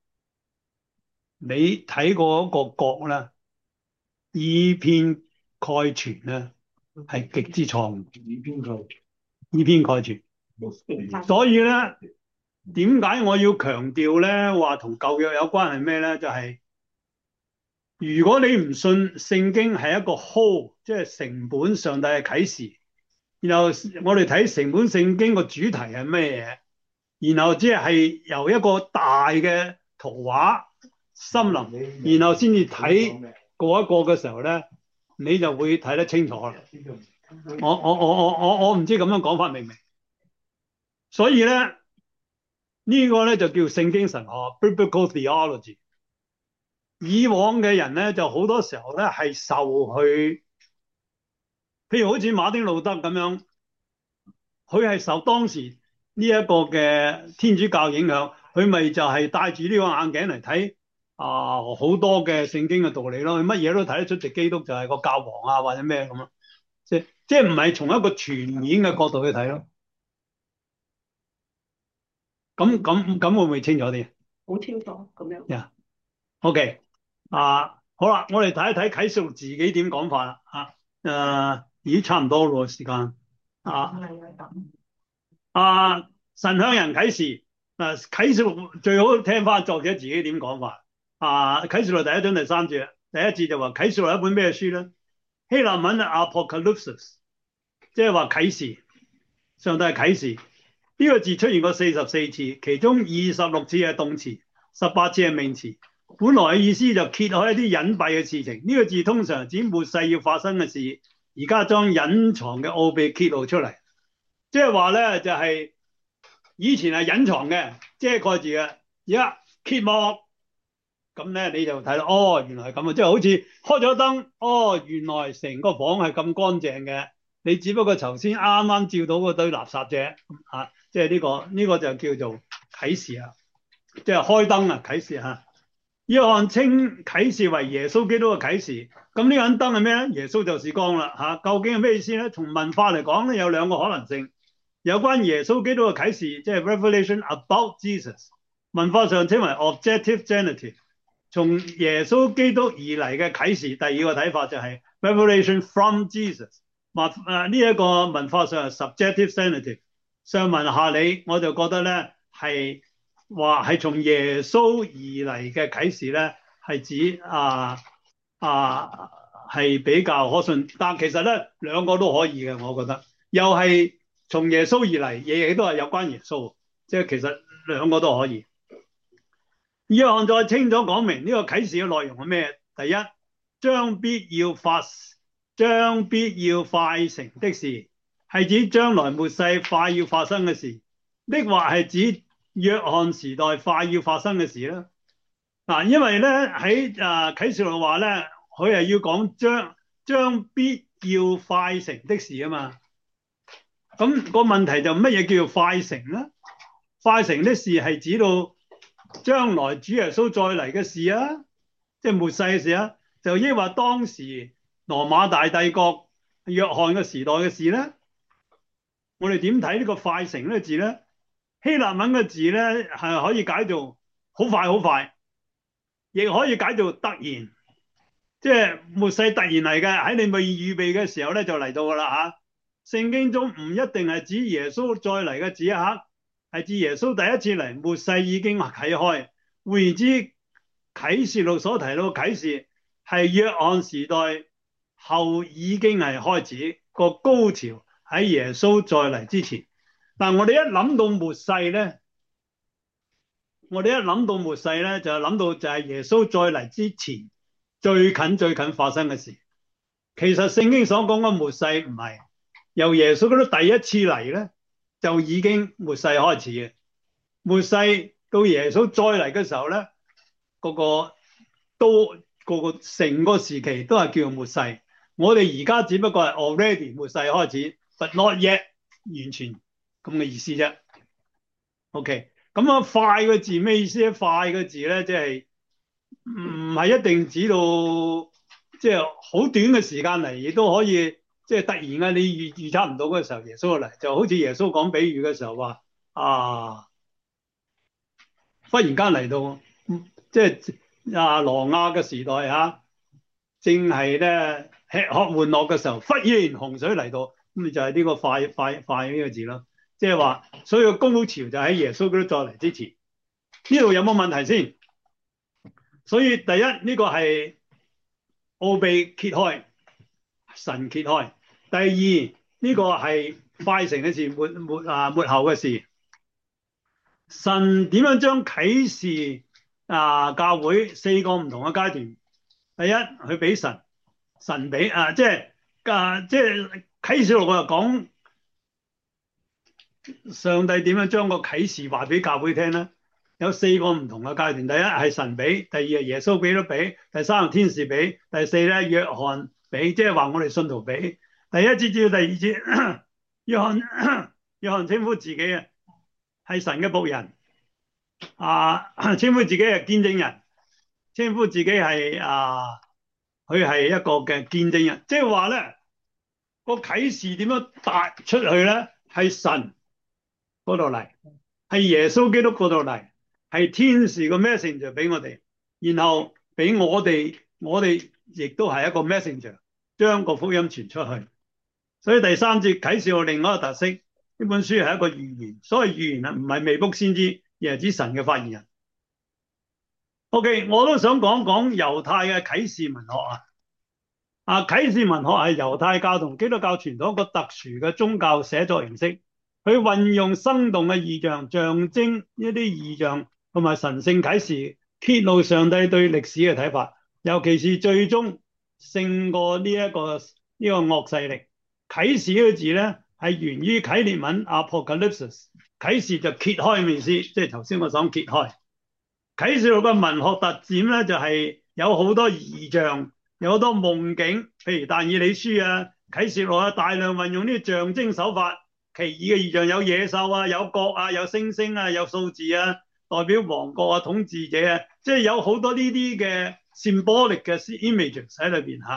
你睇過嗰個角咧，以偏概全咧係極之錯誤。以偏概全。所以咧，點解我要強調咧話同舊約有關係咩咧？就係如果你唔信聖經係一個 whole，即係成本上帝嘅啟示，然後我哋睇成本聖經個主題係咩嘢，然後即係由一個大嘅圖畫森林，然後先至睇過一個嘅時候咧，你就會睇得清楚啦。我唔知咁樣講法明唔明？所以咧呢個咧就叫聖經神學 （Biblical Theology）。以往嘅人咧就好多時候咧係受佢，譬如好似馬丁路德咁樣，佢係受當時呢一個嘅天主教影響，佢咪就係戴住呢個眼鏡嚟睇好多嘅聖經嘅道理咯，佢乜嘢都睇得出，直基督就係個教皇或者咩咁咯，即係唔係從一個全面嘅角度去睇咯。咁會唔會清楚啲？ 好清楚咁樣。 OK，好啦，我哋睇一睇啟示錄自己點講法啦。已經差唔多咯時間。神向人啟示。啟示錄最好聽翻作者自己點講法。啟示錄第1章第3節，第1節就話啟示錄係一本咩書咧？希臘文 Apocalypse， 即係話啟示，上帝係啟示。呢個字出現過44次，其中26次係動詞，18次係命詞。本來嘅意思就揭開一啲隱蔽嘅事情。呢個字通常指末世要發生嘅事，而家將隱藏嘅奧秘揭露出嚟。即係話咧，就係以前係隱藏嘅，遮蓋住嘅，而家揭幕，咁咧你就睇到，原來係咁啊！即係好似開咗燈，原來成個房係咁乾淨嘅，你只不過頭先啱啱照到嗰堆垃圾啫。即係呢個就叫做啟示啊，即係開燈啊，啟示嚇。約翰稱啟示為耶穌基督嘅啟示，咁呢盞燈係咩咧？耶穌就是光啦。究竟係咩意思咧？從文化嚟講咧，有兩個可能性。有關耶穌基督嘅啟示，即係 revelation about Jesus， 文化上稱為 objective genitive， 從耶穌基督而嚟嘅啟示。第二個睇法就係 revelation from Jesus， 呢一個文化上係 subjective genitive， 上文下理，我就覺得咧係話係從耶穌而嚟嘅啟示咧，係指係比較可信，但其實咧兩個都可以嘅，我覺得又係從耶穌而嚟，亦都係有關耶穌，即係其實兩個都可以。約翰再清楚講明呢個啟示嘅內容係咩？第一，將必要快成的事，係指將來末世快要發生嘅事，抑或係指約翰時代快要發生嘅事咧？因為咧喺啟示錄話咧，佢係要講將必要快成的事啊嘛。咁個問題就乜嘢叫做快成咧？快成的事係指到將來主耶穌再嚟嘅事啊，即係末世嘅事啊，就抑或當時羅馬大帝國約翰嘅時代嘅事咧？我哋點睇呢個快成呢個字咧？希臘文嘅字咧係可以解做好快好快，亦可以解做突然，即係末世突然嚟嘅，喺你未預備嘅時候咧就嚟到噶啦嚇。聖經中唔一定係指耶穌再嚟嘅這一刻，係指耶穌第一次嚟，末世已經啟開。換言之， 啟示錄所提到嘅啟示係約翰時代後已經係開始個高潮喺耶穌再嚟之前。但係我哋一諗到末世咧，就諗到就係耶穌再嚟之前最近發生嘅事。其實聖經所講嘅末世唔係由耶穌嗰度第一次嚟咧，就已經末世開始嘅。末世到耶穌再嚟嘅時候咧，個成個時期都係叫做末世。我哋而家只不過係 already 末世開始 ，but not yet 完全咁嘅意思啫。OK， 咁啊快嘅字咩意思咧？快嘅字咧，即係唔係一定指到即係好短嘅時間嚟，亦都可以即係突然間你預測唔到嗰個時候耶穌嚟，就好似耶穌講比喻嘅時候話啊，忽然間嚟到，即係挪亞嘅時代嚇，正係咧吃喝玩樂嘅時候，忽然洪水嚟到，咁你就係呢個快呢個字咯。即係話，所以個高潮就喺耶穌嗰度再嚟之前。呢度有冇問題先？所以第一呢個係奧秘揭開，神揭開。第二呢個係快成嘅事，末後嘅事。神點樣將啟示教會4個唔同嘅階段？第一，佢俾神俾即係啟示錄就講上帝點樣將個啟示話俾教會聽咧？有4個唔同嘅階段。第一係神俾，第二係耶穌俾都俾，第三係天使俾，第四咧約翰俾，即係話我哋信徒俾。第一節至到第二節，約翰稱呼自己係神嘅僕人，稱呼自己係見證人，稱呼自己係佢係一個嘅見證人，即係話咧個啟示點樣帶出去咧？係神嗰度嚟，係耶穌基督嗰度嚟，係天使個 messenger 俾我哋，然後俾我哋亦都係一個 messenger 將個福音傳出去。所以第三節啟示錄另外一個特色，呢本書係一個預言，所謂預言唔係未卜先知，而係指神嘅發言人。OK， 我都想講講猶太嘅啟示文學啟示文學係猶太教同基督教傳統一個特殊嘅宗教寫作形式，佢運用生動嘅意象，象徵一啲意象同埋神聖啟示，揭露上帝對歷史嘅睇法，尤其是最終勝過呢個惡勢力。啟示呢個字咧係源於啟列文 Apocalypse， 啟示就揭開嘅意思，即係頭先我想揭開。啟示錄嘅文學特點咧就係有好多異象，有好多夢境，譬如但以理書啟示錄大量運用呢啲象徵手法，奇異嘅異象有野獸有角有星星有數字代表王國統治者即係有好多呢啲嘅 symbolic 嘅 images 喺裏邊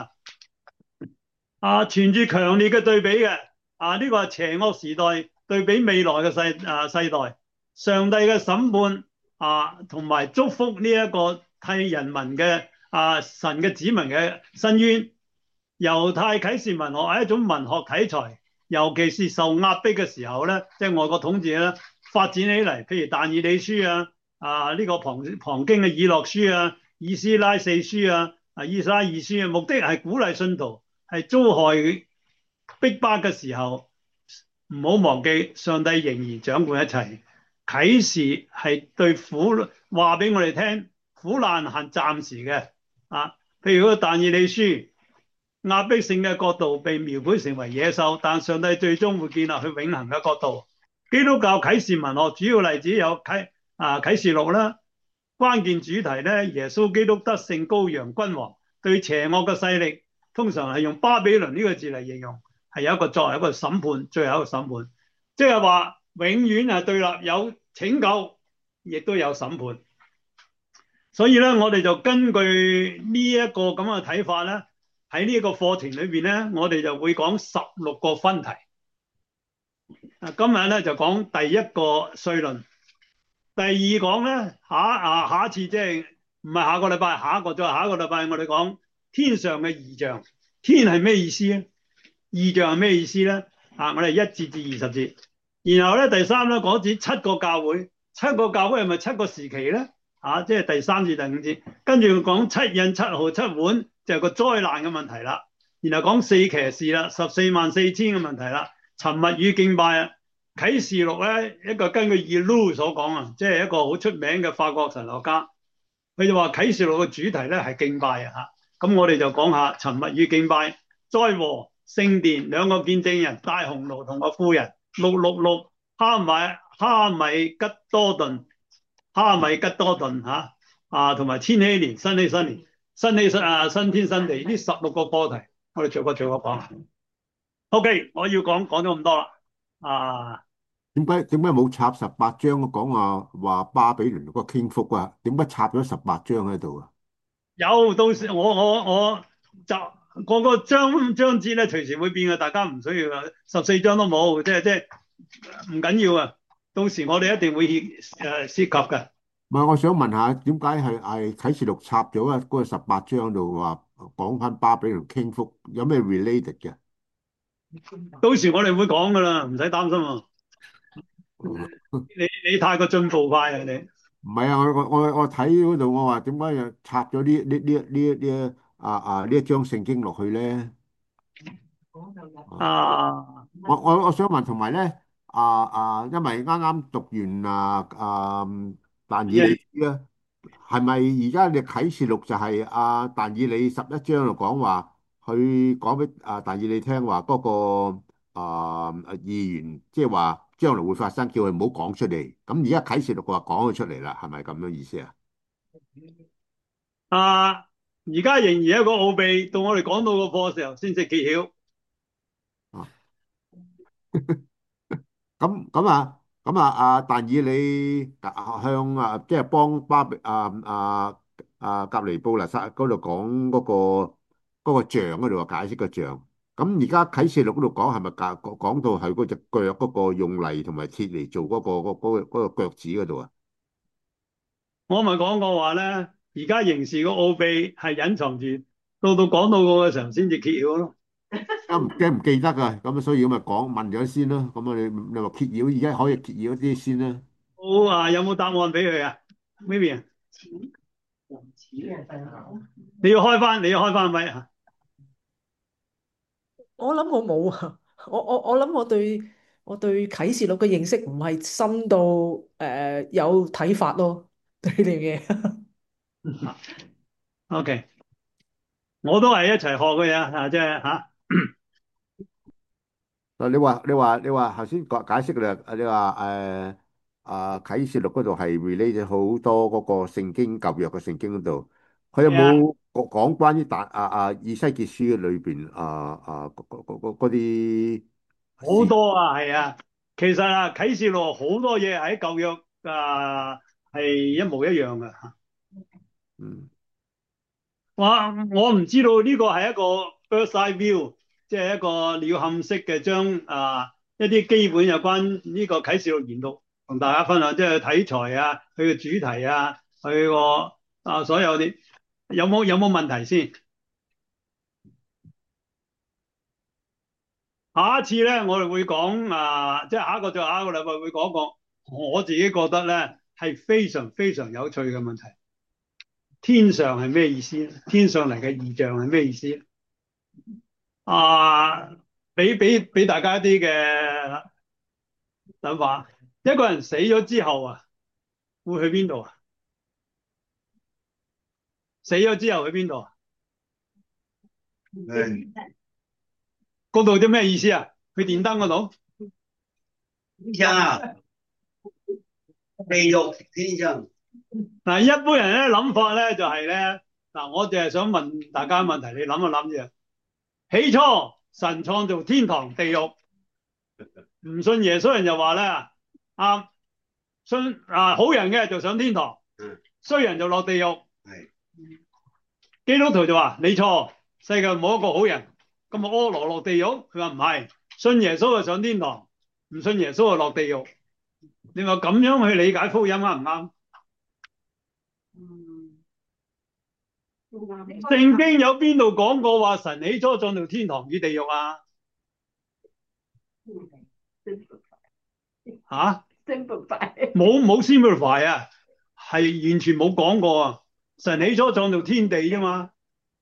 存住強烈嘅對比嘅呢個係邪惡時代對比未來嘅世代，上帝嘅審判同埋祝福呢一個替人民嘅神嘅子民嘅申冤。猶太啟示文學係一種文學題材，尤其是受壓迫嘅時候咧，即係外國統治咧發展起嚟，譬如但以理書呢個旁經嘅以諾書以斯拉四書以斯拉二書目的係鼓勵信徒係遭害逼迫嘅時候，唔好忘記上帝仍然掌管一切。啟示係對話俾我哋聽，苦難係暫時嘅譬如嗰個但以理書，壓迫性嘅國度被描繪成為野獸，但上帝最終會建立佢永恆嘅國度。基督教啟示文學主要例子有啟示錄啦，關鍵主題咧耶穌基督得勝羔羊君王，對邪惡嘅勢力通常係用巴比倫呢個字嚟形容，係有一個作為一個審判，最後一個審判，即係話永遠係對立，有拯救亦都有審判。所以咧我哋就根據呢一個咁嘅睇法咧，喺呢個課程裏邊咧，我哋就會講16個分題。今日咧就講第一個緒論，第二講咧下一次即係唔係下個禮拜，下一個禮拜我哋講天上嘅異象。天係咩意思咧？異象係咩意思咧？我哋1節至20節。然後咧第三咧講指7個教會，7個教會係咪7個時期咧？ 即係第三至第五節，跟住講七印七號七碗就係個災難嘅問題啦，然後講四騎士啦，144000嘅問題啦，沉默與敬拜啊。啟示錄咧一個根據 Elu 所講啊，即係一個好出名嘅法國神學家，佢就話啟示錄嘅主題咧係敬拜啊嚇。咁我哋就講下沉默與敬拜、災禍、聖殿、兩個見證人、大紅爐同個婦人、666、哈米吉多頓同埋千禧年、新禧新年、新天新地呢16個課題，我哋逐個講。OK，我要講咗咁多啦。 點解冇插18章講話巴比倫嗰個傾覆啊？點解插咗18章喺度啊？ 有，到時我就個章節咧隨時會變嘅，大家唔需要啊。14章都冇，即係唔緊要啊。到時我哋一定會涉及嘅。 唔係，我想問下，點解係啟示錄插咗嗰個18章度話講翻巴比倫傾覆，有咩 related 嘅？ 到時我哋會講噶啦，唔使擔心啊。你太過進步快啊你。 唔係啊，我睇嗰度，我話點解又插咗呢一章聖經落去咧？我想問，同埋咧因為啱啱讀完但以理書啊，係咪而家你啟示錄就係但以理11章度講話，佢講俾但以理聽話嗰個預言，即係話將來會發生，叫佢唔好講出嚟。咁而家啟示錄話講咗出嚟啦，係咪咁樣意思啊？ 而家仍然一個奧秘，到我哋講到個課嘅時候先至揭曉。 但以理向即係幫格尼布勒薩嗰度講嗰個像嗰度解釋個像。咁而家啟示錄嗰度講係咪講到係嗰隻腳嗰個用泥同埋鐵嚟做嗰個腳趾嗰度啊？ 我咪講過話咧，而家刑事個奧秘係隱藏住，到講到個嘅時候先至揭曉咯。 唔記得㗎，咁所以咁咪問咗先咯。咁你話揭曉，而家可以揭曉啲先啦。 好有冇答案俾佢啊？Maybe 你要開翻咪啊？ 我諗我冇啊，我諗我對啟示錄嘅認識唔係深到有睇法咯，對呢樣嘢。 OK，我都係一齊學嘅嘢即係你話頭先解釋嘅你話啟示錄嗰度係 relate 好多嗰個聖經舊約嘅聖經嗰度，佢有冇講關於以西結書裏邊嗰啲好事？ 多係啊。其實啟示錄好多嘢喺舊約係一模一樣嘅。 嗯。 我唔知道呢個係一個 bird's eye view，即係一個鳥瞰式嘅將一啲基本有關呢個啟示錄研讀同大家分享，即係題材佢嘅主題佢個所有啲有冇問題先？下一次咧，我哋會講即係下一個禮拜會講個我自己覺得咧係非常非常有趣嘅問題。天上係咩意思？天上嚟嘅異象係咩意思？俾大家一啲嘅諗法。一個人死咗之後會去邊度啊？死咗之後去邊度啊？嗰度啲咩意思啊？去電燈嗰度？ 天上地獄天上。 一般人咧諗法咧就係咧我淨係想問大家問題，你諗一諗啫。起初神創造天堂地獄，唔信耶穌人就話咧信好人嘅就上天堂，衰人就落地獄。基督徒就話你錯，世界冇一個好人，咁啊柯羅落地獄。佢話唔係，信耶穌就上天堂，唔信耶穌就落地獄。你話咁樣去理解福音啱唔啱？聖經有邊度講過話神起初創造天堂與地獄啊？冇 simplify 啊， 係完全冇講過啊！神起初創造天地啫嘛，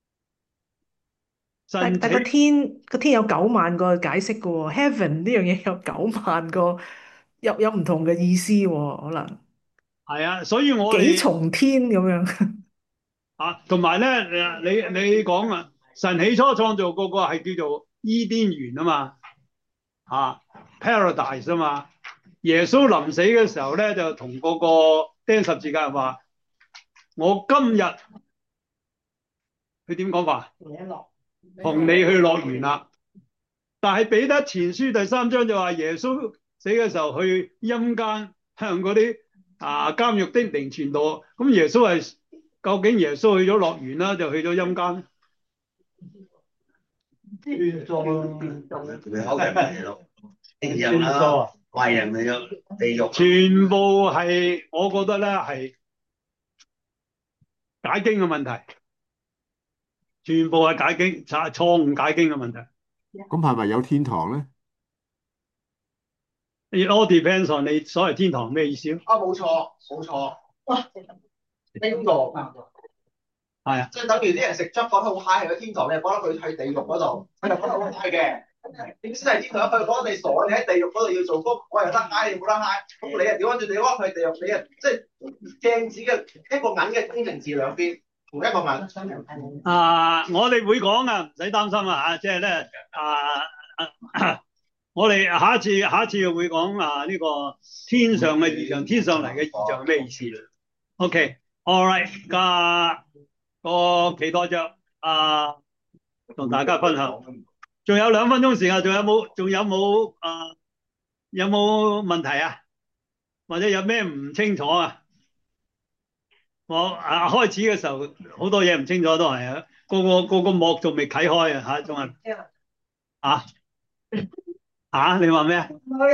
神但個起天有9萬個解釋嘅喎，heaven 呢樣嘢有9萬個，有唔同嘅意思喎，可能係啊，所以我哋幾重天咁樣。 啊，同埋咧你講啊，神起初創造嗰個係叫做伊甸園啊嘛，Paradise 啊嘛。耶穌臨死嘅時候咧，就同嗰個釘十字架人話：我今日佢點講法？同你去樂園啦。但係彼得前書第3章就話耶穌死嘅時候去陰間向嗰啲監獄的靈傳道。咁耶穌係究竟耶穌去咗樂園啦，就去咗陰間？ 佢口人嚟咯，正人啦，壞人嚟咗地獄。 全部係我覺得咧係解經嘅問題，全部係解經錯誤解經嘅問題。 咁係咪有天堂咧？ It all depends on 你所謂天堂咩意思咯？ 冇錯冇錯，天堂係啊， 即係等於啲人食粥覺得好 high 係個天堂，你係覺得佢去地獄嗰度，佢就覺得好 high 嘅。點先係天堂？佢覺得你傻，你喺地獄嗰度要做工，我又得 high，你冇得 high。咁你又調翻轉，你講佢地獄，你啊即係鏡子嘅一個銀嘅工程字兩邊，同一個銀。 我哋會講啊，唔使擔心啊，即係咧我哋下一次會講呢個天上嘅異象，天上嚟嘅異象係咩意思？OK，all right，個期待着同大家分享。仲有2分鐘時間，仲有冇有冇問題啊？或者有咩唔清楚啊？我開始嘅時候好多嘢唔清楚都係啊，個幕仲未啟開啊，仲係你話咩啊？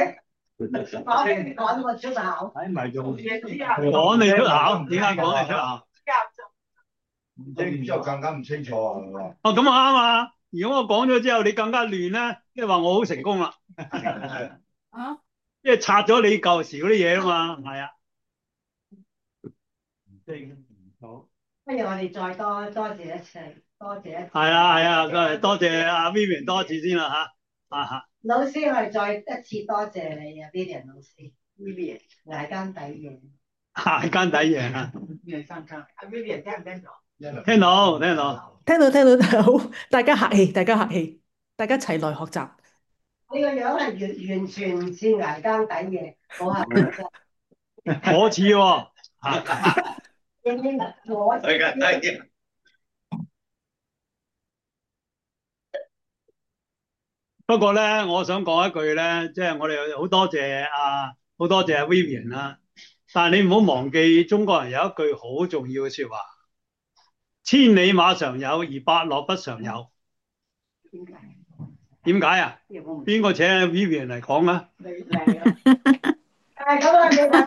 趕我出考， 趕你出考？點解趕你出考？ 唔清楚更加唔清楚啊！ 咁啱啊！如果我講咗之後，你更加亂咧，即係話我好成功啦。即係拆咗你舊時嗰啲嘢啊嘛，係啊。好， 不如我哋再多謝一次，多謝一次。 係啊，多謝阿 Vivian 多一次先啦嚇。 老師，我哋再一次多謝你啊 ，Vivian 老師。Vivian 捱更抵夜。 捱更抵夜啊！ Vivian 聽唔聽到？ 聽到， 好，大家客氣，大家齊來學習。 你個樣係完全唔似捱更抵夜，我係我似喎。不過咧，我想講一句咧，即係我哋好多謝阿 Vivian 啦。但係你唔好忘記，中國人有一句好重要嘅説話：千里馬常有，而伯樂不常有。點解啊？邊個請 Vivian 嚟講啊？ 你嚟啊！係咁啊！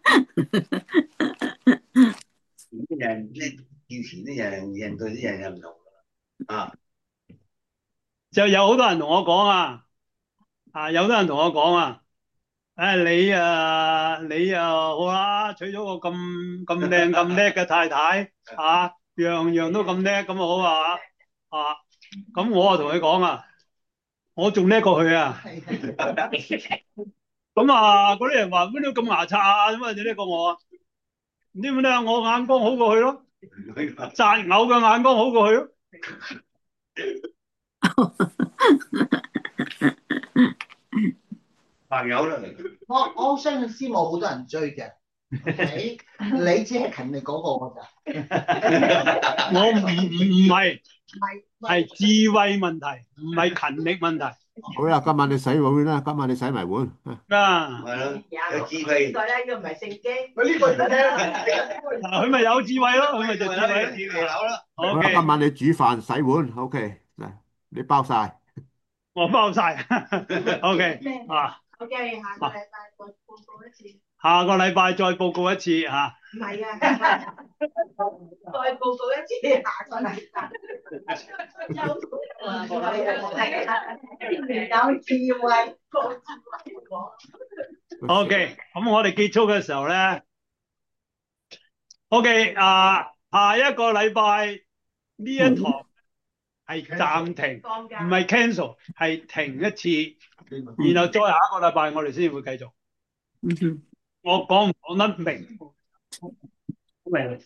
啲人以前啲人對啲人又唔同啊。 就有好多人同我講有好多人同我講你好啦，娶咗個咁靚咁叻嘅太太樣樣都咁叻咁好咁我同佢講我仲叻過佢啊！咁嗰啲人話乜都咁牙刷點解你叻過我啊？唔知點解我眼光好過佢咯，擇偶嘅眼光好過佢咯。 朋友啦， 我相信師母好多人追嘅，你只係勤力嗰個㗎咋？ 我唔係，係智慧問題，唔係勤力問題。 好啦，今晚你洗碗啦，今晚你洗埋碗。 係咯，有智慧。 呢個咧，呢個唔係聖經。 佢呢個要聽， 佢咪有智慧咯，佢咪就智慧。 智慧佬啦。 好啦，今晚你煮飯洗碗，OK，嗱，你包晒。 我包晒。OK OK，下個禮拜再報告一次。 下個禮拜再報告一次嚇。 唔係啊，再報告一次，下個禮拜。 有智慧。 OK，咁我哋結束嘅時候咧， OK 下一個禮拜呢一堂係暫停，唔係 cancel，係停一次，然後再下一個禮拜我哋先會繼續。我講唔講得明？明。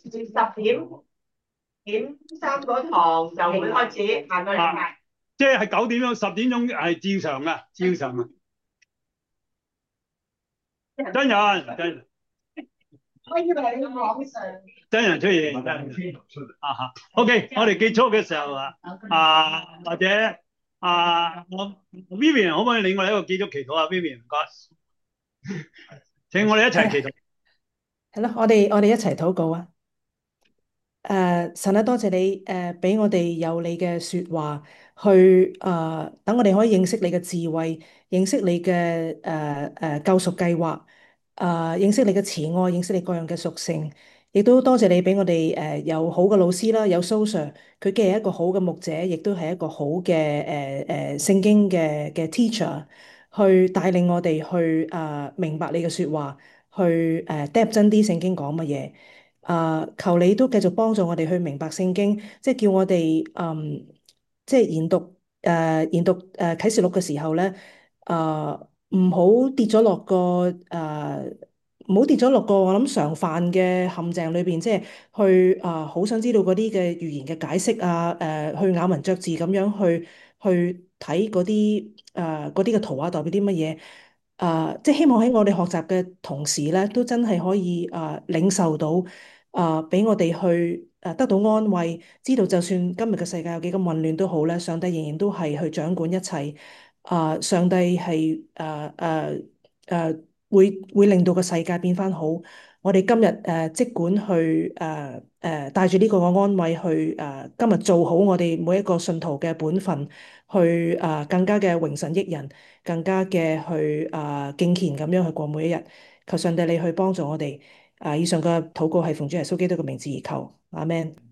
10點3嗰堂就會開始，下個禮拜。 即係9點鐘、10點鐘係照常嘅，照常嘅。真人。 我以為你網上真人出現，OK，我哋結束嘅時候或者Vivian 可唔可以領我哋一個結束祈禱啊？Vivian 唔該，請我哋一齊祈禱。 係咯，我哋一齊禱告啊！神啊，多謝你俾我哋有你嘅說話去等我哋可以認識你嘅智慧，認識你嘅救贖計劃，認識你嘅慈愛，認識你各樣嘅屬性，亦都多謝你俾我哋有好嘅老師啦，有蘇 Sir，佢既係一個好嘅牧者，亦都係一個好嘅聖經嘅 teacher，去帶領我哋去明白你嘅說話，去depth 真啲聖經講乜嘢。求你都繼續幫助我哋去明白聖經，即係叫我哋即係研讀啟示錄嘅時候咧，唔好跌咗落個唔好跌咗落個我諗常犯嘅陷阱裏邊，即係去好想知道嗰啲嘅語言嘅解釋去咬文嚼字咁樣去睇嗰啲嘅圖畫代表啲乜嘢。即係希望喺我哋學習嘅同時咧，都真係可以領受到俾我哋去得到安慰，知道就算今日嘅世界有幾咁混亂都好咧，上帝仍然都係去掌管一切。上帝係會令到個世界變翻好。我哋今日即管去帶住呢個嘅安慰去今日做好我哋每一個信徒嘅本分，去更加嘅榮神益人，更加嘅去敬虔咁樣去過每一日。求上帝你去幫助我哋。以上嘅禱告係奉主耶穌基督嘅名字而求，阿門。